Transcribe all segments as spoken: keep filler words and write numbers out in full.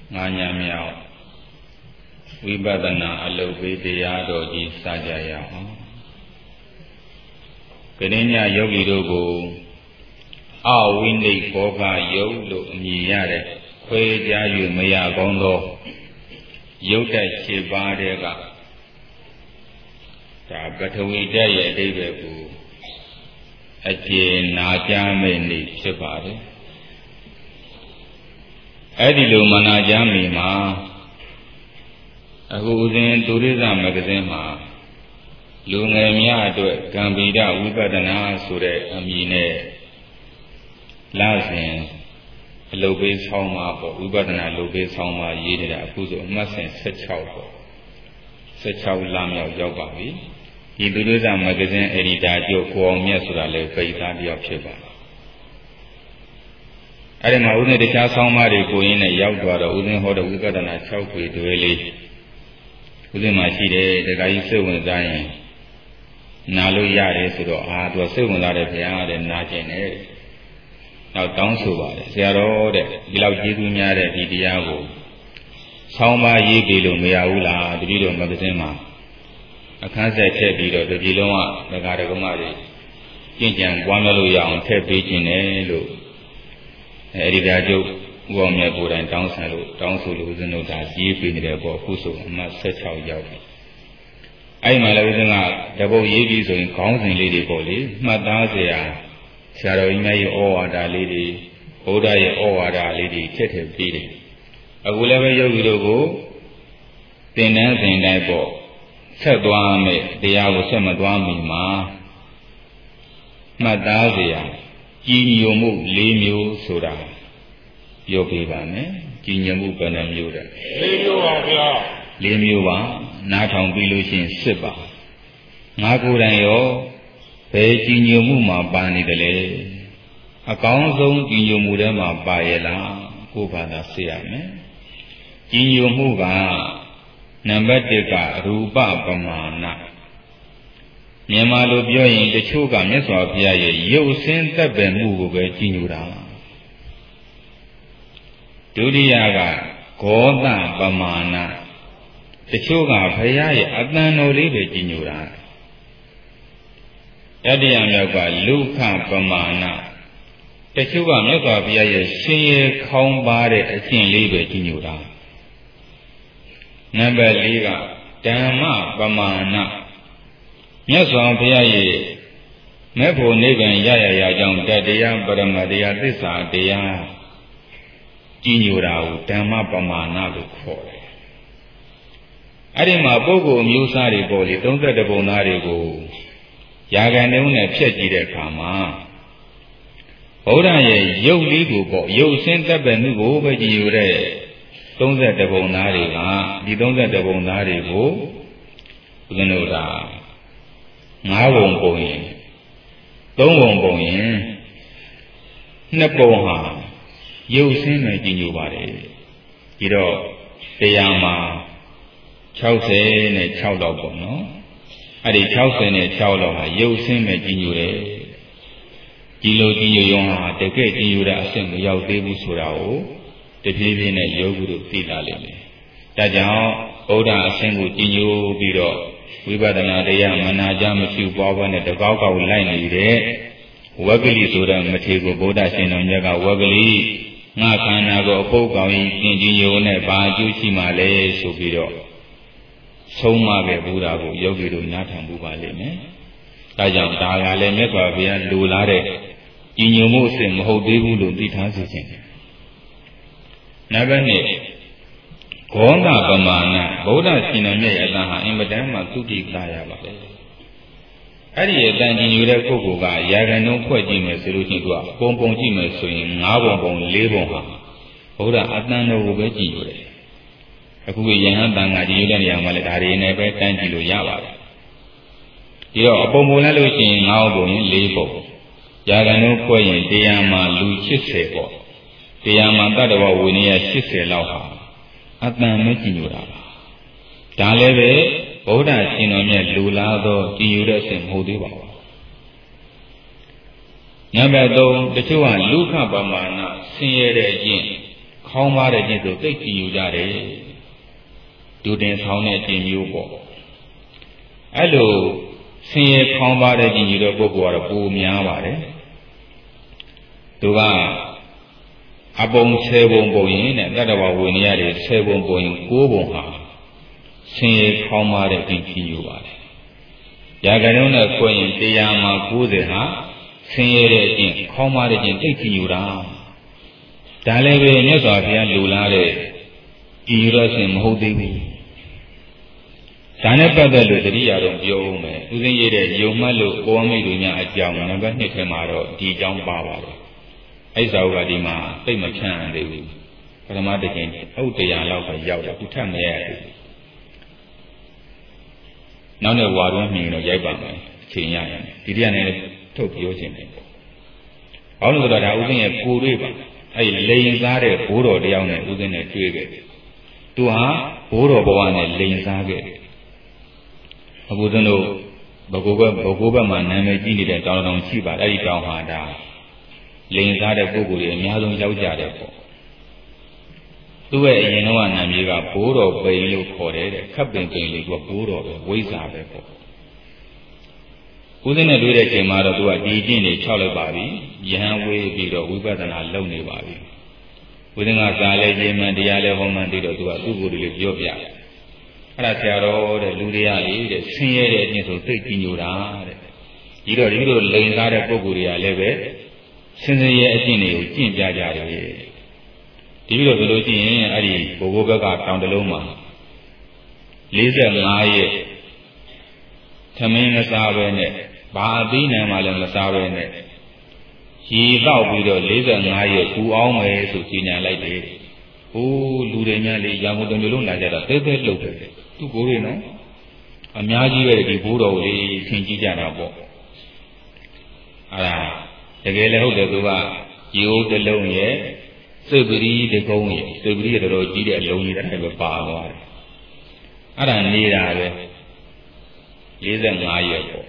Nganya miao Vibadana alubidiyado ji sajaya Keninya yogi dogo Awindi boga yolo miyare Kwe jayu maya gondo Yoda shibadega Ta batawidaya debebu Ache najame ni shibade Adilu manajami ma Aku uzin turism magazine ma Lungamia to Gambida Wibadana Sure Amine Lazin Lobe Soma Wibadana Lobe Soma Yida Puzo Masin Sechao Sechao Lamia Yogavi He tourism magazine editor Joko Miasura Faita Diopcheva I don't know the Chasomari go in a Yagwara, Udin Hoda Wigadana Chowki to Eli Udin Machide, the guy seven dying. Nalu Yare to the art was seven out of the yard and Najin. Now down so bad. They are all the Gilajidunya di Diago. Sauma ye below Meaula, the video magazine. A cancer tabby, the Giloma, the Garagomari. Kinjan, Wamalu Yang, Tabby in Elo. Edidajo, Wamia Buddha and Downsalo, Downsalo, the note as ye been there for Fuso, must set out Yavi. I am a double years in Council Lady Polly, Madazia, Shadow or Ada Lady, Oda or Ada Lady, Chetel Pidi. I will ever you will go, then dancing that ball. Sadwame, the Awasamadwami ma Madazia. Jinyomu Limio Soda Yopivane, Jinyamu Panamuda Limua, Natang Bilushin Siba Naguranyo, Pe Jinyomuma Bani Dele, a council Jinyomudama Bayela, Kupana Siame Jinyomuga, Nambadeka, Ruba Pamana. Nyamalo byoyin the chuga meswa piaye yo sin tabbe mu be jinura Duriyaga goda pamana the chuga phayaye atan no le be jinura Yadiya myoga lukha pamana the chuga meswa piaye sin ye khaung ba de achin le be jinura Number four ga dhamma pamana Yaswan Piaye Mepo Nigan Yaya Yajang Dadia Paramadia Tisa Dia Jinura Dhamma Pamana to call Arima Bogo Musari Boli, don't let the Bonari go Yaganune Peti de Kama Oda Ye Yo Ligo, Yo Senta Benugo, Jure Don't let the Bonari, you don't let the Bonari go Unoda. I won't go in. Don't won't go in. Napoha. You send me in your body. You know, the Yama Chowse and a Chowdog, no? At a Chowse and a Chowdog, you send me in your day. Gilo Giyonga, the gate in your assembly, Yaw Debu Surao, the baby in a Yogu Filale. Tajao, Oda assembled in your biro. Vibadana Daya Manajamasu Baba and the Gaga line there. Wagli Sura Matego Boda Sinaga Wagli Nakanago Poga in Jinjone Baju Male Subiro. So Mabe Buddha Yogi do not have Bubale. Tajam Dagale Meka via Lulare. In your Muslim, how they will be transiting. Never need. Konda Pamana, Boda Siname Adaha, Imadama Tuki Dayaba. Adi Danji Yura Koga, Yagano Quajima solution to a Pompon Jima swing, Nabon, Lebon, Boda Adano Ubeji. A Kuyan Danga Yamalari never Tangilo Yava. You are Pomolalo in Nabon, Lebo. Yagano Quayin, Diama Lucisebo. Diama Dadawa Winia Shise Lauha. Atman Mejinura Daleve, Boda Sinomia Lulado, Diudas and Hodiva. Number two, the two are Luca Bamana, Senior Jin, ခေါင်းပါတဲ့ကျင့်ဆိုသိကြည်ယူကြတယ်ဒုတင်ဆောင်တဲ့ကျင့်မျိုးပေါ့အဲ့လိုဆင်းရဲခေါင်းပါတဲ့ကျင့်ယူတဲ့ပုဂ္ဂိုလ်ကတော့ပိုများပါတယ်သူကအပုံဆယ်ပုံပုံရင်တဲ့တတ္တဝဝိနည်းတွေဆယ်ပုံပုံရင်ကိုးပုံဟာဆင်းရဲခေါင်းပါတဲ့ကျင့်ယူပါတယ်ရာဂတုံးနဲ့ခွဲရင်တရားမှာကိုးဆယ်ဟာဆင်းရဲတဲ့အကျင့်ခေါင်းပါတဲ့ကျင့်သိကြည်ယူတာဒါလည်းပဲမြတ်စွာဘုရားလူလာတဲ့ကြည်ယူရခြင်းမဟုတ်သေးဘူးဒါနဲ့ပတ်သက်လို့တတိယတော့ပြောဦးမယ်ဦးဇင်းရေးတဲ့ယုံမှတ်လို့ကိုဝမိတ်တို့များအကြောင်းနံပါတ်နှစ်ထဲမှာတော့ဒီအကြောင်းပါပါတယ်အဲ့စာဥပဒီမှာသိမဖြန့်သေးဘူးပထမတစ်ချိန်ဥဒ္ဒရာလောက်ပဲရောက်တယ်သူထပ်မရဘူးနောက်နဲ့ဝါတွန်းမြင်တော့ရိုက်ပါမယ်အချိန်ရရင်ဒီတရားနဲ့ထုတ်ပြောခြင်းတယ်ဘာလို့လဲဆိုတော့ဒါဥစဉ်ရဲ့ကိုယ်တွေ့ပါအဲ့လိန်စားတဲ့ဘိုးတော်တယောက်နဲ့ဥစဉ်နဲ့တွေ့ခဲ့တယ်သူဟာဘိုးတော်ဘဝနဲ့လိန်စားခဲ့တယ်အခုသင်တို့ဘဂိုးဘက်ဘဂိုးဘက်မှာနာမည်ကြီးနေတဲ့တောင်တောင်ရှိပါအဲ့ဒီတောင်ဟာဒါလိန်စားတဲ့ပုဂ္ဂိုလ်တွေအများဆုံးရောက်ကြတယ်ပေါ့သူ့ရဲ့အရင်တော့နာမည်ကဘိုးတော်ပိန်လို့ခေါ်တယ်တဲ့ခပ်ပင်ပင်လေးကဘိုးတော်ပဲဝိဇ္ဇာပဲပေါ့ဦးဇင်းနဲ့တွေ့တဲ့ချိန်မှာတော့သူကဒီကျင့်တွေ၆လိုက်ပါပြီယဟန်ဝေးပြီးတော့ဝိပဿနာလုပ်နေပါပြီဦးဇင်းကစာလဲရေးမှန်တရားလဲဟောမှန်ပြီးတော့သူကသူ့ကိုယ်လေးပြောပြတယ်အဲ့ဒါဆရာတော်တဲ့လူတွေကလေတဲ့ဆင်းရဲတဲ့အကျင့်ဆိုသိကြည်ညိုတာတဲ့ဒီတော့ဒီလိုလိန်စားတဲ့ပုဂ္ဂိုလ်တွေကလည်းပဲဆင်းရဲအကျင့်တွေကိုကျင့်ကြကြတယ်ဒီလိုဆိုလို့ရှိရင်အဲ့ဒီဘိုးဘိုးဘက်ကတောင်တလုံးမှာ၄၅ရက်သမင်းမစားပဲနဲ့ဘာအသီးနှံမှလည်းမစားပဲနဲ့ရေတော့ပြီးတော့၄၅ရက်ကူအောင်မယ်ဆိုကြီးညာလိုက်တယ်ဟိုးလူတွေများလေရာမုံတမျိုးလုံးလာကြတာတဲတဲလှုပ်တယ်သူ့ကိုယ်တွေနော်အများကြီးပဲဒီဘိုးတော်လေးသင်ကြည့်ကြတာပေါ့အဲ့ဒါတကယ်လည်းဟုတ်တယ်သူကရေအိုးတစ်လုံးရဲ့စိတ်ပရိတကုံးရဲ့စိတ်ပရိတော်တော်ကြီးတဲ့အလုံးကြီးတစ်ခါပဲပါသွားတယ်အဲ့ဒါနေတာပဲ၄၅ရက်ပေါ့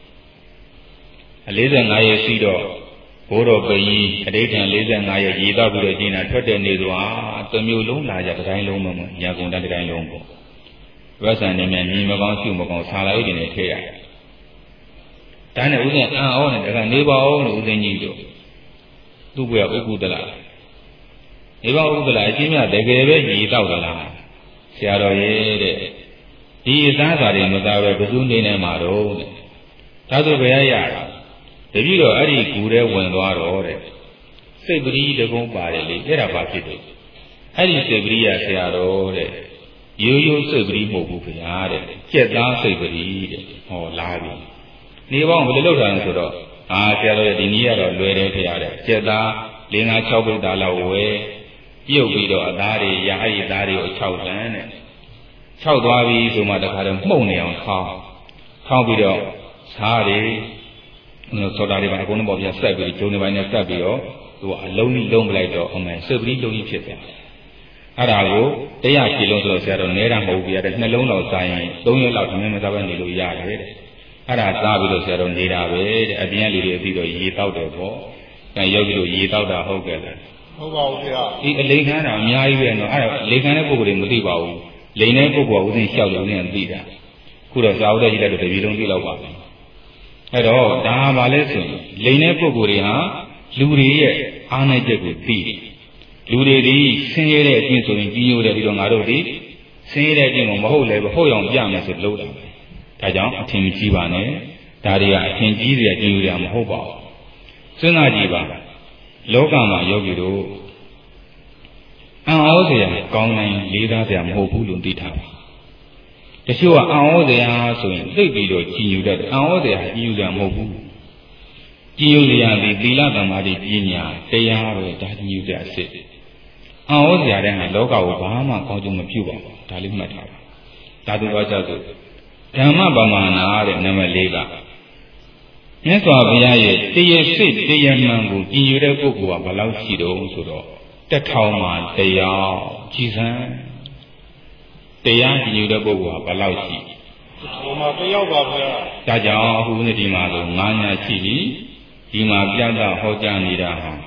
၄၅ရက်ရှိတော့ဘိုးတော်ပကြီးအဋ္ဌံ၄၅ရက်ရေတော့ပြီးတော့ကျင်းတာထွက်တဲ့နေသွားတစ်မျိုးလုံးလာကြတစ်တိုင်းလုံးမမညာကုန်တတစ်တိုင်းလုံးပေါ့ဝက်ဆန်နေမြန်ညီမကောင်းရှုမကောင်းဆာလာအိတ်တွေနဲ့ထည့်ရတယ်ဒါနဲ့ဦးဇင်းအံ့ဩနေတယ်ကနေပါအောင်လို့ဦးဇင်းကြီးတို့သူ့ဘွယ်ဥက္ကုတလားနေပါဥက္ကုတလားအချင်းမြတကယ်ပဲရေတော့သလားဆရာတော်ရဲ့တဲ့ဒီအသားစာတွေမသားပဲဘယ်သူနေနေမှာတော့တဲ့ဒါဆိုဘယ်ရရတာတပည့်တော်အဲ့ဒီကူထဲဝင်သွားတော့တဲ့စိတ်ပရိတကုံးပါတယ်လေအဲ့ဒါဘာဖြစ်တယ်အဲ့ဒီစိတ်ပရိယဆရာတော်တဲ့ရိုးရိုးစိတ်ပရိမဟုတ်ဘူးခင်ဗျာတဲ့ကြက်သားစိတ်ပရိတဲ့ဟောလာပြီနေပေါင်းဘယ်လိုလုပ်တာလဲဆိုတော့အာဆရာတော်ရဲ့ဒီနည်းကတော့လွယ်တယ်ခင်ဗျာတဲ့ကြက်သား၄၅၆ပိဿာလောက်ဝဲပြုတ်ပြီးတော့အသားတွေရအဲ့ဒီအသားတွေကို၆တန်းတဲ့၆သွားပြီဆိုမှတခါတော့မှုန့်နေအောင်ခေါင်းခေါင်းပြီးတော့စားတယ်သောတာတွေပါအကုန်လုံးပေါ်ပြဆက်ပြီးဂျုံတွေပိုင်းနဲ့ဆက်ပြီးတော့သူကအလုံးကြီးလုံးပလိုက်တော့အမှန်စစ်ပရိလုံးကြီးဖြစ်တယ်အဲ့ဒါကိုတရားရှိလုံးဆိုတော့ဆရာတော်နဲတာမဟုတ်ဘူးပြတဲ့နှလုံးလောက်စားရင်၃ရက်လောက်သမင်းမစားဘဲနေလို့ရတယ်တဲ့အဲ့ဒါစားပြီးတော့ဆရာတော်နေတာပဲတဲ့အပြင်ကလူတွေအပြီးတော့ရေတောက်တယ်ပေါ့အဲရောက်ပြီးတော့ရေတောက်တာဟုတ်ကဲ့လားဟုတ်ပါဘူးဗျာဒီအလိန်ခန်းတာအများကြီးပဲနော်အဲ့ဒါလိန်ခန်းတဲ့ပုဂ္ဂိုလ်တွေမသိပါဘူးလိန်တဲ့ပုဂ္ဂိုလ်ကဦးစင်းလျှောက်လို့ဦးစင်းကသိတာခုတော့စာအုပ်တက်ကြီးလိုက်တော့တပြေလုံးသိလောက်ပါပဲအဲ့တော့ဒါပါလဲဆိုရင်လိန်တဲ့ပုဂ္ဂိုလ်တွေဟာလူတွေရဲ့အားနည်းချက်ကိုသိတယ်လူတွေဒီဆင်းရဲတဲ့အကျင့်ဆိုရင်ကြီးညိုတယ်ပြီးတော့ငါတို့ဒီဆင်းရဲတဲ့အကျင့်ကိုမဟုတ်လည်းဟုတ်အောင်ပြမယ်ဆိုလို့တာပဲဒါကြောင့်အထင်ကြီးပါနဲ့ဒါတွေကအထင်ကြီးစရာကြီးညိုတယ်မဟုတ်ပါဘူးစဉ်းစားကြည့်ပါလောကမှာယောဂီတို့အံ့ဩစရာကောင်းနိုင်လေးစားစရာမဟုတ်ဘူးလို့သိထားပါတချို့ကအံ့ဩစရာဆိုရင်သိပြီးတော့ကြီးညိုတတ်တယ်အံ့ဩစရာကြီးညိုစရာမဟုတ်ဘူးကြီးညိုစရာဒီသီလသမာဓိပညာတရားပဲဒါကြီးညိုစရာစစ်အံ့ဩစရာတဲ့ဟာလောကကိုဘာမှကောင်းကျိုးမပြုပါဘူးဒါလေးမှတ်ထားပါဒါသူတော်ကြောင့်ဓမ္မပမာဏတဲ့နံပါတ်၄ကမြတ်စွာဘုရားရဲ့တရားစစ်တရားမှန်ကိုကြည်ညိုတဲ့ပုဂ္ဂိုလ်ကဘယ်လောက်ရှိတော့ဆိုတော့တစ်ထောင်မှတရားကြည်စမ်းတရားကြည်ညိုတဲ့ပုဂ္ဂိုလ်ကဘယ်လောက်ရှိဟိုမှာတယောက်ပါဗျာဒါကြောင့်အခုနေ့ဒီမှာဆိုငါးညာရှိပြီဒီမှာပြတ်တာဟောကြားနေတာဟာ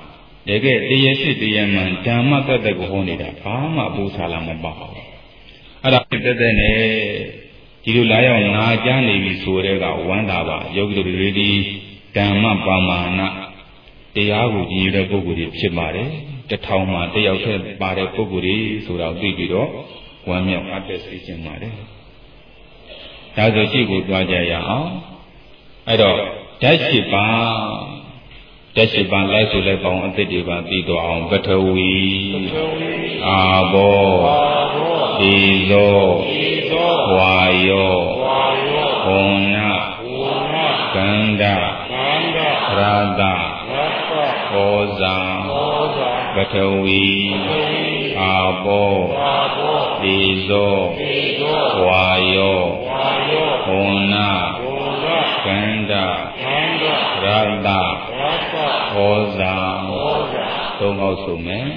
တကယ်တရားရှိတရားမှန်ဓမ္မတတ်တဲ့ကိုဟောနေတာဘာမှပူဆာလာမပါဘူးအဲ့ဒါတက်တဲ့နဲ့ဒီလိုလာရောက်နာကြားနေပြီဆိုတဲ့ကဝမ်းသာပါယောဂီတို့တွေဒီဓမ္မပါမာဏတရားကိုကြည်ရတဲ့ပုဂ္ဂိုလ်တွေဖြစ်ပါတယ်တထောင်မှတယောက်တည်းပါတဲ့ပုဂ္ဂိုလ်တွေဆိုတာသိပြီးတော့ဝမ်းမြောက်အပ်တဲ့စိတ်ခြင်းပါတယ်ဒါဆိုရှိကိုတွားကြရအောင်အဲ့တော့ဓာတ်ရှိပါဓာတ်ရှိပါလိုက်ဆိုလိုက်ပေါင်းအသက်တွေပါသိတော့အောင်ပထဝီအာဘောဒီဇောဝါယောဘုံနာကန္ဓာရာသဩဇာပထဝီအာဘောဒီဇောဝါယောဘုံနာကန္ဓာရာသဩဇာသုံးခေါက်ဆိုမယ်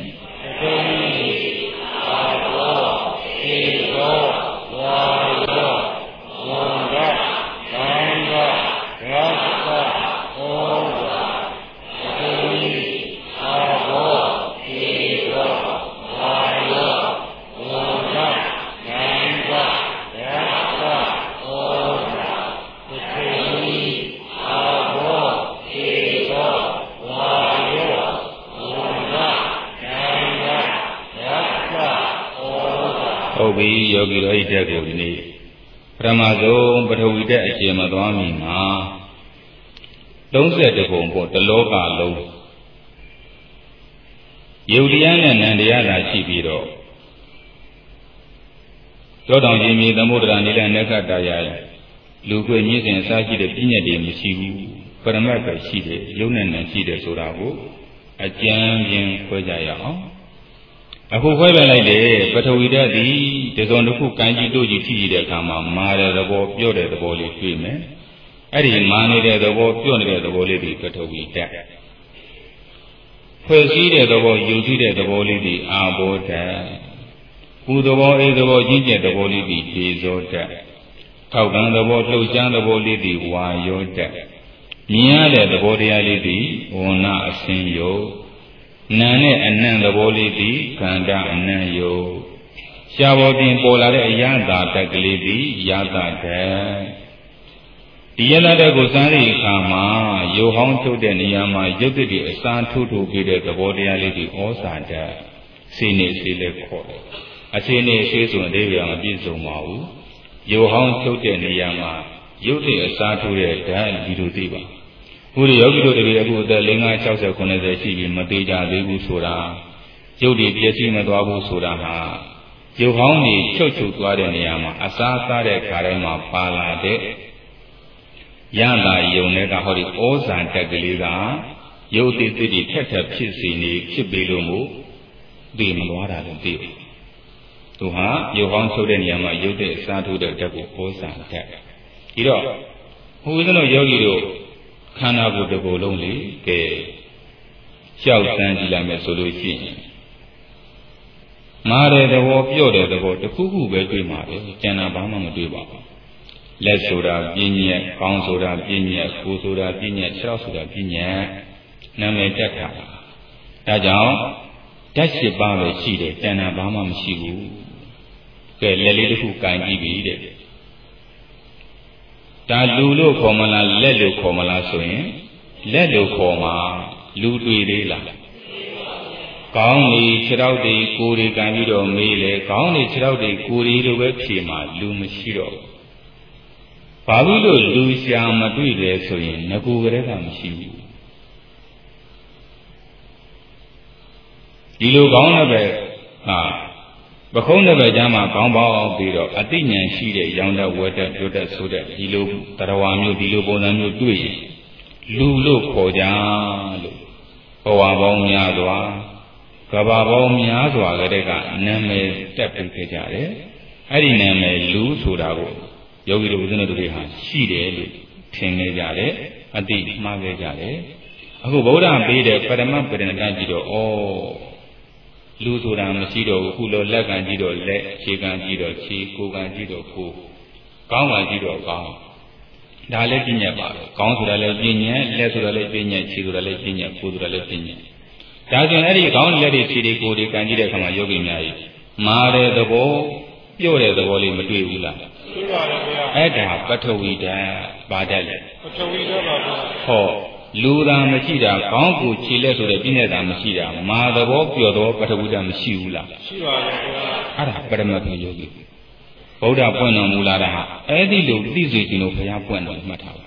ဟုတ်ပြီယောဂီတို့ဤတဲ့ကိုဒီနေ့ပထမဆုံးပထဝီတက်အခြေမသွားမီမှာသုံးဆယ်တပုံပေါ့တလောကလုံးယုတ်တရားနဲ့နံတရားသာရှိပြီးတော့သောတောင်ကြီးမြေသမုဒ္ဒရာနိလနက္ခတရာလူခွေမြင့်စဉ်အစားရှိတဲ့ပြည့်ညက်တွေမရှိဘူးပရမတ်ပဲရှိတယ်ယုတ်နဲ့နံရှိတယ်ဆိုတာကိုအကျဉ်းချင်းခွဲကြရအောင်အခုခွဲပြလိုက်တယ်ပထဝီဓာတ်ဒီဒီစုံတစ်ခုကံကြီးတို့ကြီးထိကြည့်တဲ့အခါမှာမာတဲ့သဘောပြော့တဲ့သဘောလေးတွေ့မယ်အဲ့ဒီမာနေတဲ့သဘောပြော့နေတဲ့သဘောလေးဒီပထဝီဓာတ်ဖွဲ့စည်းတဲ့သဘောယူကြည့်တဲ့သဘောလေးဒီအာဘောဓာတ်ပူသဘောအေးသဘောကြီးကျယ်သဘောလေးဒီဒေဇောဓာတ်ထောက်ကန်သဘောလှုပ်ရှားသဘောလေးဒီဝါယောဓာတ်မြင်ရတဲ့သဘောတရားလေးဒီဝဏ္ဏအစင်းယောနာနဲ့အနံ့သဘောလေးသည်ခန္ဓာအနံ့ယုတ်ရှားပေါ်ပြင်ပေါ်လာတဲ့အယတာတက်ကလေးသည်ယတာတက်ဒီယတာတက်ကိုစမ်းတဲ့အခါမှာယုတ်ဟောင်းထုတ်တဲ့နေရာမှာယုတ်တိအစားထိုးထိုးပြီးတဲ့သဘောတရားလေးသည်ဩစာတက်စိနေစိလေးခေါ်တယ်အစိနေစိဆိုရင်ဒီလိုမပြည့်စုံပါဘူးယုတ်ဟောင်းထုတ်တဲ့နေရာမှာယုတ်တိအစားထိုးတဲ့ဓာတ်ဒီလိုသိပါဘုရားယောဂီတို့တည်းအခုအသက်၄၅၆၀ခုနှစ်ရှိပြီမသေးကြသေးဘူးဆိုတာရုပ်တွေပြည့်စုံမသွားဘူးဆိုတာဟာရုပ်ဟောင်းတွေချုပ်ချုပ်သွားတဲ့နေရာမှာအစားစားတဲ့ခါတိုင်းမှာပါလာတဲ့ရတာယုံတဲ့ကဟောဒီဩဇာတက်ကလေးကရုပ်တည်တည်ထက်ထက်ဖြစ်စီနေဖြစ်ပြီးလို့မို့ဒီမလွားတာလည်းသိတယ်သူဟာရုပ်ဟောင်းချုပ်တဲ့နေရာမှာရုပ်တဲ့အစားထိုးတဲ့တက်ကိုဩဇာတက်ဒီတော့ဘုရားတို့ယောဂီတို့ခန္ဓာကိုယ်တစ်ခုလုံးလေကဲကြောက်စမ်းကြည့်လိုက်မယ်ဆိုလို့ရှိရင်မာတဲ့သဘောပြော့တဲ့သဘောတစ်ခုခုပဲတွေ့မှာပဲကျန်တာဘာမှမတွေ့ပါဘူးလက်ဆိုတာပြင်းညက်ကောင်းဆိုတာပြင်းညက်ကိုယ်ဆိုတာပြင်းညက်ခြေထောက်ဆိုတာပြင်းညက်နာမည်တက်တာဒါကြောင့်ဓာတ်ရှိပါပဲရှိတယ်ကျန်တာဘာမှမရှိဘူးကဲလက်လေးတစ်ခုကင်ကြည့်ပြီတဲ့ဒါလူလို့ခေါ်မလားလက်လို့ခေါ်မလားဆိုရင်လက်လို့ခေါ်မှာလူတွေ့သေးလားကောင်းနေခြေထောက်တွေကိုယ်တွေကံပြီးတော့မေးလေကောင်းနေခြေထောက်တွေကိုယ်တွေလိုပဲဖြေမှာလူမရှိတော့ဘာလို့လို့လူရှာမတွေ့တယ်ဆိုရင်ငကူကလေးကမရှိဘူးဒီလိုကောင်းတဲ့ပဲဟာပခုံးတဲ့ဘက်ကျမ်းမှာကောင်းပေါင်းပြီးတော့အတိညာဉ်ရှိတဲ့ရောင်တဲ့ဝဲတဲ့ပြုတ်တဲ့ဆိုတဲ့ဒီလိုတရားဝါမျိုးဒီလိုပုံစံမျိုးတွေ့ရင်လူလို့ခေါ်ကြလို့ဘဝပေါင်းများစွာကဘာပေါင်းများစွာကတည်းကနာမည်တက်ပြီးခဲ့ကြတယ်အဲ့ဒီနာမည်လူဆိုတာကိုယောဂီတို့ဦးဇင်းတို့တွေဟာရှိတယ်လို့ထင်နေကြတယ်အတိမှားခဲ့ကြတယ်အခုဗုဒ္ဓပေးတဲ့ပရမပရိဏတကြည့်တော့ဩလူဆိုတာမရှိတော့ဘူးခုလိုလက်ကံကြည့်တော့လက်ခြေကံကြည့်တော့ခြေကိုယ်ကံကြည့်တော့ကိုယ်ကောင်းကံကြည့်တော့ကောင်းဒါလည်းပြည့်ညက်ပါပဲကောင်းဆိုတာလည်းပြည့်ညက်လက်ဆိုတာလည်းပြည့်ညက်ခြေဆိုတာလည်းပြည့်ညက်ကိုယ်ဆိုတာလည်းပြည့်ညက်ဒါဆိုရင်အဲ့ဒီခေါင်းလက်တွေခြေတွေကိုယ်တွေကန်ကြည့်တဲ့အခါမှာယောဂီများကြီးမာတဲ့သဘောပြော့တဲ့သဘောလေးမတွေ့ဘူးလားတွေ့ပါတယ်ဗျာအဲ့ဒါပထဝီဓာတ်ပါတတ်လေပထဝီဓာတ်ပါဗျာဟောလူသာမရှိတာခေါင်းကိုခြေလက်ဆိုတဲ့ပြည့်နေတာမရှိတာမာသဘောပြော့သောပထဝီဓာတ်မရှိဘူးလားရှိပါတယ်ဗျာအဲ့ဒါပရမတ်ယောဂီဗုဒ္ဓပွင့်တော်မူလာတာဟာအဲ့ဒီလိုသိစေခြင်းလို့ဘုရားပွင့်တော်မှတ်ထားပါဩ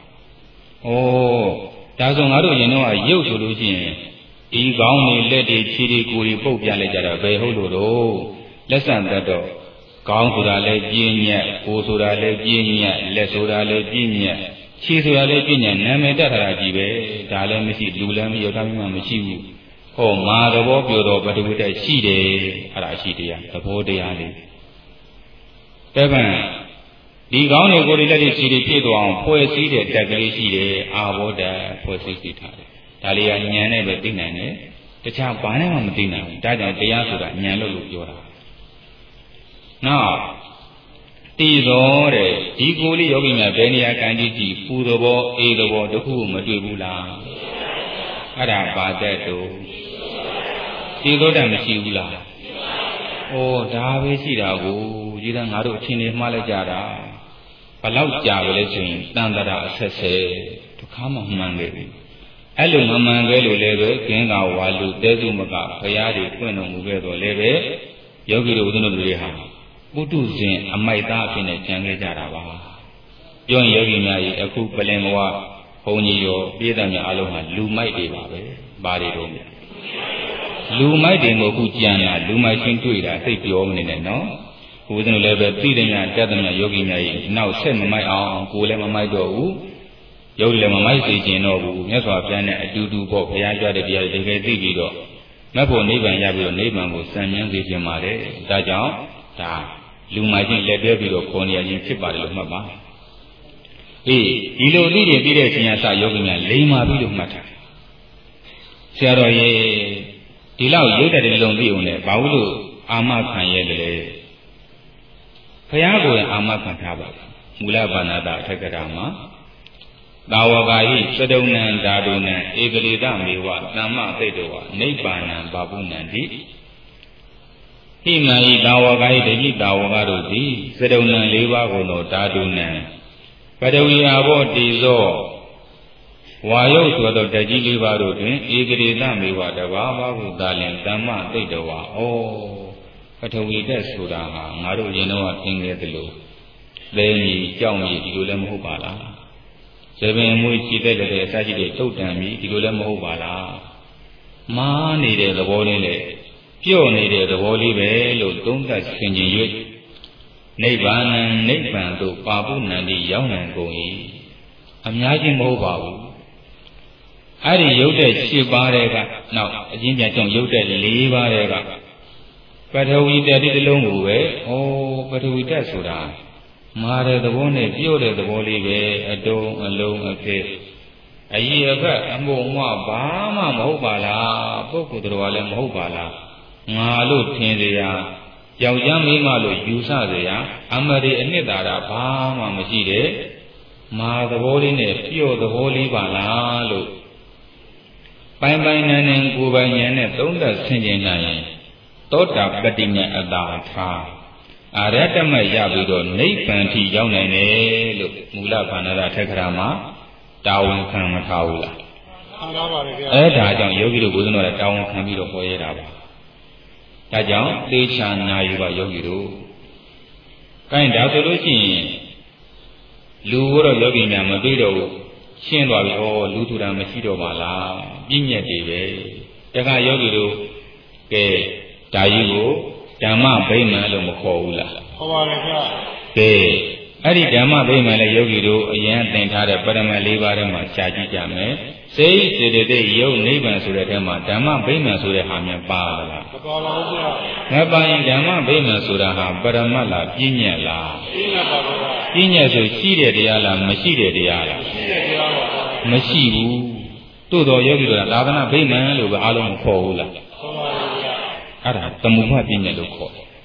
ဒါဆိုငါတို့ရင်တော့ရုပ်ဆိုလို့ရှိရင်ဒီကောင်းနေလက်တွေခြေတွေကိုယ်တွေပုတ်ပြလိုက်ကြတာဘယ်ဟုတ်လို့တော့လက်ဆံတတ်တော့ကောင်းဆိုတာလည်းပြင်းညက်ကိုယ်ဆိုတာလည်းပြင်းညက်လက်ဆိုတာလည်းပြင်းညက်ခြေဆိုတာလည်းပြင်းညက်နာမည်တတ်တာကြီးပဲဒါလည်းမရှိလူလည်းမရောက်တာမှမရှိဘူးဟောမာသဘောပြောတော့ပထဝီတက်ရှိတယ်အဲ့ဒါရှိတရားသဘောတရားလေးတပံဒီကောင်းတွေကိုယ်တွေလက်တွေခြေတွေပြည့်သွားအောင်ဖွဲ့စည်းတဲ့တက်ကလေးရှိတယ်အာဘောဓာတ်ဖွဲ့စည်းစီထားတယ်ဒါလေးကဉာဏ်နဲ့ပဲသိနိုင်တယ်တခြားဘာနဲ့မှမသိနိုင်ဘူးဒါကြောင့်တရားဆိုတာဉာဏ်လို့လို့ပြောတာနောက်တည်တော်တဲ့ဒီကိုယ်လေးယောဂီများဘယ်နေရာကန်ကြည့်ကြည့်ပူသဘောအေးသဘောတခုမတွေ့ဘူးလားအဲ့ဒါဘာတဲ့တို့တည်တော်တတ်မရှိဘူးလားဩဒါပဲရှိတာကိုဒီကငါတို့အချင်းတွေမှားလိုက်ကြတာဘလောက်ကြာပဲလဲဆိုရင်တန်တရာအဆက်ဆက်ဒုက္ခမှမှန်ခဲ့ပြီအဲ့လိုမမှန်ခဲ့လို့လည်းပဲကင်းကဝါလူတဲစုမကဘုရားတွေတွင့်တော်မူခဲ့တော့လည်းပဲယောဂီတို့ဦးဇင်းတို့တွေဟာပုထုဇဉ်အမိုက်သားအဖြစ်နဲ့ကြံခဲ့ကြတာပါပြောရင်ယောဂီများကြီးအခုပလင်ဘဝဘုန်းကြီးရောပြည်သားများအလုံးဟာလူမိုက်တွေပါပဲဘာတွေတော့လူမိုက်တွေကိုအခုကြံတာလူမိုက်ချင်းတွေ့တာသိပြောမနေနဲ့နော်ဦးဇင်းတို့လည်းပဲပြည်တယ်များတက်တယ်များယောဂီများကြီးနောက်ဆက်မမိုက်အောင်ကိုယ်လည်းမမိုက်တော့ဘူးယောဂီလည်းမမိုက်စေခြင်းတော့ဘူးမြတ်စွာဘုရားနဲ့အတူတူပေါ့ဘုရားကြွတဲ့တရားတွေတကယ်သိပြီးတော့မတ်ဖို့နိဗ္ဗာန်ရပြီးတော့နိဗ္ဗာန်ကိုစံမြန်းစေခြင်းပါတယ်ဒါကြောင့်ဒါလူမိုက်ချင်းလက်တွဲပြီးတော့ခေါ်နေရခြင်းဖြစ်ပါတယ်လို့မှတ်ပါအေးဒီလိုသိရင်ပြီးတဲ့ခြင်းအစယောဂီများလိမ္မာပြီးလို့မှတ်တာဆရာတော်ရေဒီလောက်ရုပ်တတဲ့လုံးသိုံနဲ့ဘာလို့အာမခံရဲ့လေဘုရားကိုယ်အာမခံထားပါမူလဘာနာတအထက်ကရာမှာသာဝကာယိသဒုံနံဓာတုနံဧကလေသမေဝသမ္မသိတောဝနိဗ္ဗာနံဘာပုဏ္ဏံတိဟိမံဤသာဝကာယိဒိဋ္ဌိသာဝကတို့သည်သဒုံနံ၄ပါးကိုသောဓာတုနံပထဝီအာဘောတိဇောဝါယုတ်ဆိုသောဓာတ်ကြီး၄ပါးတို့တွင်ဧကလေသမေဝတဘာဘာဟုသာလင်သမ္မသိတောဝဩပထဝီတက်ဆိုတာဟာငါတို့ရင်တော့သင်ခဲ့သလိုလဲကြီးကြောက်ကြီးဒီလိုလည်းမဟုတ်ပါလားဇပင်မွေးကြည့်တဲ့တဲ့အစရှိတဲ့ထုတ်တံပြီးဒီလိုလည်းမဟုတ်ပါလားမားနေတဲ့သဘောလေးနဲ့ပြော့နေတဲ့သဘောလေးပဲလို့သုံးသပ်ဆင်ခြင်၍နိဗ္ဗာန်နိဗ္ဗာန်သို့ပါပုဏ္ဏတိရောက်နိုင်ကုန်၏အများကြီးမဟုတ်ပါဘူးအဲ့ဒီရုပ်တဲ့၈ပါးတဲ့ကနောက်အချင်းပြန်ကြောင့်ရုပ်တဲ့၄ပါးတဲ့ကပထဝီတက်ဒီတစ်လုံးကိုပဲဩပထဝီတက်ဆိုတာမာတဲ့သဘောနဲ့ပြော့တဲ့သဘောလေးပဲအတုံးအလုံးအဖြစ်အကြီးအကက်အမှုံမဘာမှမဟုတ်ပါလားပုဂ္ဂိုလ်တော်လည်းမဟုတ်ပါလားငါလို့ထင်เสียယောက်ျားမိန်းမလို့ယူဆเสียအမရိအနှစ်သာရဘာမှမရှိတဲ့မာသဘောလေးနဲ့ပြော့သဘောလေးပါလားလို့ပိုင်ပိုင်နိုင်နိုင်ကိုယ်ပိုင်ဉာဏ်နဲ့သုံးသပ်ဆင်ခြင်နိုင်ရင်သောတာပတ္တိဉာဏ်အတာထားအာရတမရပြီးတော့နိဗ္ဗာန်ထိရောက်နိုင်တယ်လို့မူလဘာနာထက်ကရာမှာတာဝန်ခံမထားဘူးလားခံထားပါတယ်ဗျာအဲဒါကြောင့်ယောဂီတို့ဘုရားတော်တာဝန်ခံပြီးတော့ဟောရတာပါဒါကြောင့်သေချာနာယူပါယောဂီတို့ကိုင်းဒါဆိုလို့ရှိရင်လူဘိုးတော်ယောဂီများမတွေ့တော့ဘူးရှင်းသွားပြီဩလူထူတာမရှိတော့ပါလားပြည့်ညက်တွေပဲတခါယောဂီတို့ကဲဒါကြီးကိုဓမ္မဗိမာန်လို့မခေါ်ဘူးလားခေါ်ပါလေဗျာကဲအဲ့ဒီဓမ္မဗိမာန်လည်းယောဂီတို့အရင်သင်ထားတဲ့ပရမတ်၄ပါးထဲမှာရှားကြည့်ကြမယ်စိတ်စေတသိက်ယုတ်နိဗ္ဗာန်ဆိုတဲ့ထဲမှာဓမ္မဗိမာန်ဆိုတဲ့ဟာများပါလားမပါပါဘူးဗျာမပါရင်ဓမ္မဗိမာန်ဆိုတာဟာပရမတ်လားပြည့်ညက်လားပြည့်ညက်ပါဗျာပြည့်ညက်ဆိုရှိတဲ့တရားလားမရှိတဲ့တရားလားရှိတဲ့တရားပါမရှိဘူးတို့တော်ယောဂီတို့ကသာသနာဗိမာန်လို့ပဲအားလုံးမခေါ်ဘူးလားခေါ်ပါဘူးဗျာအဲ့ဒါသမုဟပညာလို့ခေါ်တယ်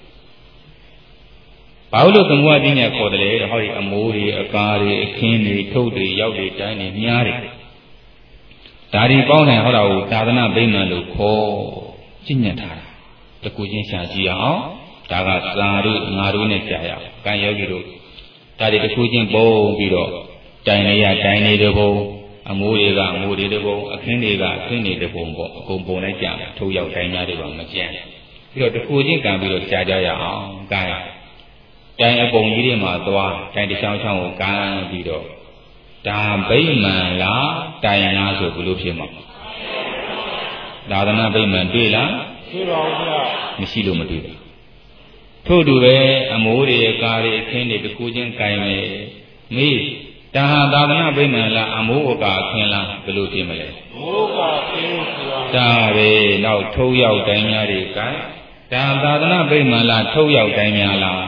ဘာလို့သမုဟပညာခေါ်တယ်လဲဟောဒီအမိုးတွေအကားတွေအခင်းတွေထုတ်တွေရောက်တွေတိုင်းတွေမြားတွေဒါဒီပေါင်းတယ်ဟောတာကိုသာသနာဗိမာန်လို့ခေါ်ကျင့်ညတ်ထားတာတကူချင်းရှာကြည့်အောင်ဒါကသာတို့ငါတို့နဲ့ကြာရအောင်ကံယောဂီတို့ဒါဒီတကူချင်းပုံပြီးတော့တိုင်နေရတိုင်နေတဲ့ဘုံအမိုးတွေကအမိုးတွေတဲ့ဘုံအခင်းတွေကအခင်းနေတဲ့ဘုံပေါ့အကုန်ပုံလိုက်ကြတယ်ထိုးရောက်တိုင်များတွေပါမကြမ်းပြီးတော့တကူချင်းကံပြီးတော့ကြာကြရအောင်ကံတိုင်အပုံကြီးတွေမှာသွားတိုင်တစ်ချောင်းချောင်းကိုကံပြီးတော့ဒါဗိမာန်လားတိုင်လားဆိုဘလို့ဖြစ်မှာသာသနာဗိမာန်တွေ့လားတွေ့ပါဘူးဗျာမရှိလို့မတွေ့ဘူးထို့တူပဲအမိုးတွေကားတွေအခင်းတွေတကူချင်းကံမယ်မေးဒါဟာသာသနာဗိမာန်လားအမိုးအကာအခင်းလားဘယ်လိုဖြစ်မလဲမိုးကာအခင်းဒါပဲနောက်ထုတ်ရောက်တိုင်းများတွေကံဒါသာသနာဗိမာန်လားထုတ်ရောက်တိုင်းများလား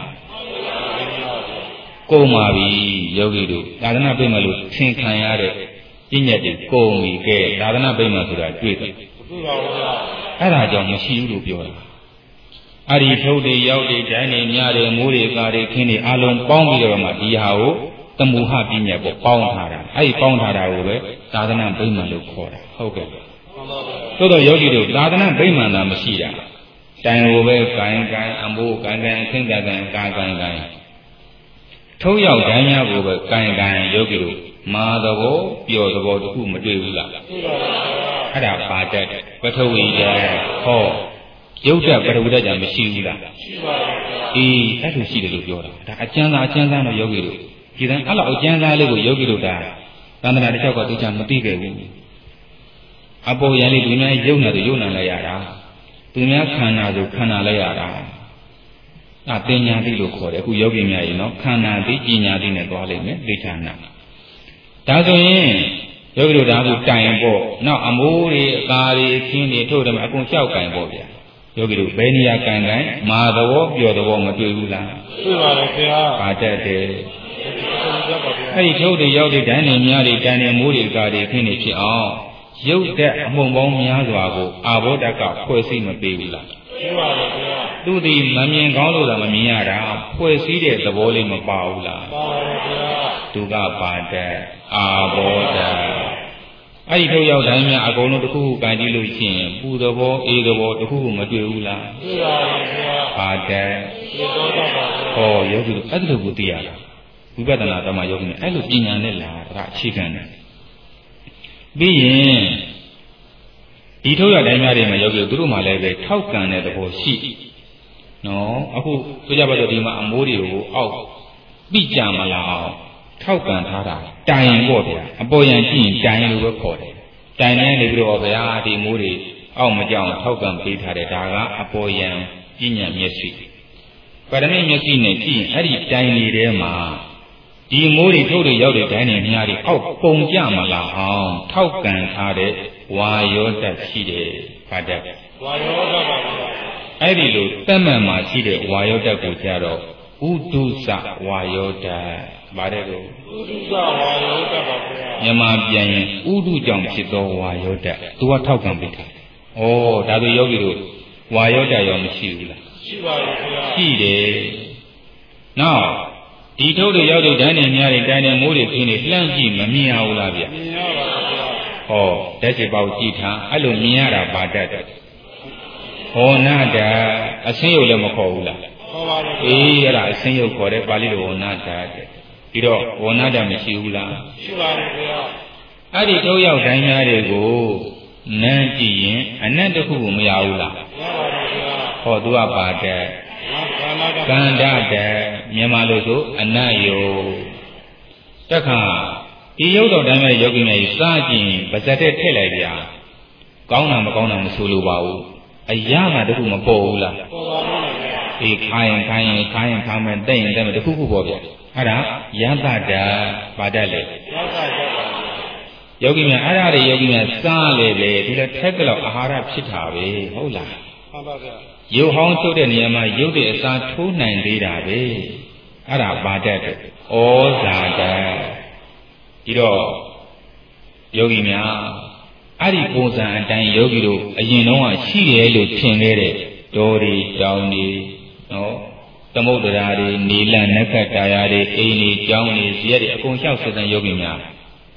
ကုန်ပါပြီယောဂီတို့သာသနာ့ဗိမာန်လို့သင်ခံရတဲ့ပြည့်ညက်တွေကုန်ပြီကဲသာသနာ့ဗိမာန်ဆိုတာတွေ့တယ်တွေ့ပါဘူးဗျာအဲ့ဒါကြောင့်မရှိဘူးလို့ပြောတာအဲ့ဒီထုတ်တွေရောက်တွေတိုင်းတွေများတွေမိုးတွေကားတွေခင်းတွေအလုံးပေါင်းပြီးတော့မှဒီဟာကိုတမူဟပြည့်ညက်ပေါ့ပေါင်းထားတာအဲ့ဒီပေါင်းထားတာကိုပဲသာသနာ့ဗိမာန်လို့ခေါ်တာဟုတ်ကဲ့သို့တော့ယောဂီတို့သာသနာ့ဗိမာန်သာမရှိတာတိုင်ကိုပဲကိုင်ကိုင်အမိုးကိုင်ကိုင်ခင်းကိုင်ကိုင်ကာကိုင်ကိုင်ထုံးရောက်တိုင်းများကိုပဲကံကံယောဂီတို့မာသဘောပျော်သဘောတခုမတွေ့ဘူးလားတွေ့ပါဘူးအဲ့ဒါပါတတ်ပထဝီဓာတ်ဟောရုပ်ဓာတ်ပထဝီဓာတ်ကြမရှိဘူးလားရှိပါဘူးအေးအဲ့လိုရှိတယ်လို့ပြောတာဒါအကျဉ်းသားအကျဉ်းသားတော့ယောဂီတို့ဒီတိုင်းအဲ့လိုအကျဉ်းသားလေးကိုယောဂီတို့ဒါသန္တနာတစ်ယောက်ကသူချမသိခဲ့ဘူးအပေါ်ရန်လေးသူများရုပ်နာသူရုပ်နာလိုက်ရတာသူများခန္ဓာဆိုခန္ဓာလိုက်ရတာအပညာတိလို့ခေါ်တယ်အခုယောဂီများရေနော်ခန္ဓာတိပညာတိနဲ့သွားလိမ့်မယ်ဒိဋ္ဌာနာဒါဆိုရင်ယောဂီတို့ဒါကိုတိုင်ပေါ့နောက်အမိုးတွေအကာတွေခင်းတွေထို့တယ်မှာအကုန်လျှောက်တိုင်ပေါ့ဗျာယောဂီတို့ဘယ်နေရာကန်ကန်မာသဘောပျော်သဘောမတွေ့ဘူးလားတွေ့ပါလေခင်ဗျာပါတတ်တယ်အဲ့ဒီထုတ်တွေရောက်တဲ့ဒန်းတွေများတွေတန်တွေမိုးတွေအကာတွေခင်းတွေဖြစ်အောင်ရုပ်တဲ့အမှုန်ပေါင်းများစွာကိုအာဘောဓကဖွဲ့စည်းမပေးဘူးလားတွေ့ပါလေခင်ဗျာသူဒီမမြင်ကောင်းလို့တော့မမြင်ရတာဖွဲ့စည်းတဲ့သဘောလေးမပါဘူးလားပါပါဗျာသူကပါတဲ့အာဘောဓအဲ့ဒီထုတ်ရောက်တိုင်းများအကုန်လုံးတစ်ခုခုကန်ကြည့်လို့ရှိရင်ပူသဘောအေးသဘောတစ်ခုခုမတွေ့ဘူးလားတွေ့ပါဗျာပါတဲ့ဒီတော့တော့ပါဟောယောဂီတို့အဲ့လိုကိုသိရတာဝိပဿနာဓမ္မယောဂီနဲ့အဲ့လိုပညာနဲ့လာတာအခြေခံတယ်ပြီးရင်ဒီထုတ်ရောက်တိုင်းများတွေမှာယောဂီတို့သူတို့မှလည်းပဲထောက်ကန်တဲ့သဘောရှိနော်အခုဆိုကြပါတော့ဒီမှာအမိုးတွေကိုအောက်ပြကြမလားအောင်ထောက်ကန်ထားတာတိုင်ပေါ့ဗျာအပေါ်ရန်ကြည့်ရင်တိုင်လို့ပဲခေါ်တယ်တိုင်နဲ့နေပြီးတော့ဗျာဒီမိုးတွေအောက်မကြောက်ထောက်ကန်ပေးထားတယ်ဒါကအပေါ်ရန်ပညာမျက်စိပါရမီမျက်စိနဲ့ကြည့်ရင်အဲ့ဒီတိုင်တွေထဲမှာဒီမိုးတွေထုတ်တွေရောက်တဲ့တိုင်တွေများတွေအောက်ပုံကြမလားအောင်ထောက်ကန်ထားတဲ့ဝါယောဓာတ်ရှိတယ်ဘာဓာတ်ဝါယောဓာတ်ပါဗျာအဲ့ဒီလိုတတ်မှန်မှာရှိတဲ့ဝါယောဓာတ်ကိုကြတော့ဥဒုစဝါယောဓာတ်ဗါတဲ့ကိုဥဒုစဝါယောဓာတ်ပါဗျာမြန်မာပြန်ရင်ဥဒုကြောင့်ဖြစ်သောဝါယောဓာတ်သူကထောက်ခံပေးတာဩဒါဆိုယောဂီတို့ဝါယောဓာတ်ရောမရှိဘူးလားရှိပါရဲ့ဗျာရှိတယ်နောက်ဒီထုတ်တွေရောက်တဲ့ဒန်းတွေများတွေတိုင်းတွေမိုးတွေခင်းတွေလှမ်းကြည့်မမြင်ရဘူးလားဗျာမြင်ရပါဗျာဟောတက်စီပေါက်ကြည့်ထားအဲ့လိုမြင်ရတာဗါတတ်တယ်ဟောနာတာအစင်းရုပ်လည်းမခေါ်ဘူးလားခေါ်ပါဘူးအေးအဲ့ဒါအစင်းရုပ်ခေါ်တယ်ပါဠိလိုဝနာတာတဲ့ပြီးတော့ဝနာတာမရှိဘူးလားရှိပါဘူးဗျာအဲ့ဒီထုတ်ရောက်တိုင်းများတွေကိုနန်းကြည့်ရင်အနတ်တစ်ခုကိုမရဘူးလားမရပါဘူးဗျာဟောသူကပါတဲ့ကန္ဓတဲ့မြန်မာလိုဆိုအနတ်ယောတခါဒီရုပ်တော်တိုင်းမဲ့ယောဂီများကြီးစားကြည့်ရင်ပါဇက်တဲ့ထည့်လိုက်ကြကောင်းတာမကောင်းတာမဆိုလိုပါဘူးအရာကတခုမပေါ်ဘူးလားပေါ်ပါဘူးအေးခိုင်းခိုင်းခိုင်းခိုင်းမယ်တဲ့ရင်တဲ့တခုခုပေါ်ဗျအဲ့ဒါယတ္တဓာပါတတ်လေယတ္တဓာယောဂီများအဲ့ဒါတွေယောဂီများစားလေလေဒီလိုထက်ကလောက်အာဟာရဖြစ်တာပဲဟုတ်လားမှန်ပါဗျရုပ်ဟောင်းထုတ်တဲ့နေရာမှာရုပ်တွေအစားထိုးနိုင်သေးတာပဲအဲ့ဒါပါတတ်တယ်ဩဇာတဒီတော့ယောဂီများအဲ့ဒီပုံစံအတိုင်းယောဂီတို့အရင်တော့ရှိတယ်လို့ထင်ခဲ့တဲ့ဒေါ်ရီတောင်းနေနော်သမုဒ္ဒရာတွေနေလနက္ခတာယာတွေအိမ်တွေကျောင်းတွေဇရက်တွေအကုန်လျှောက်ဆက်ဆံယောဂီများ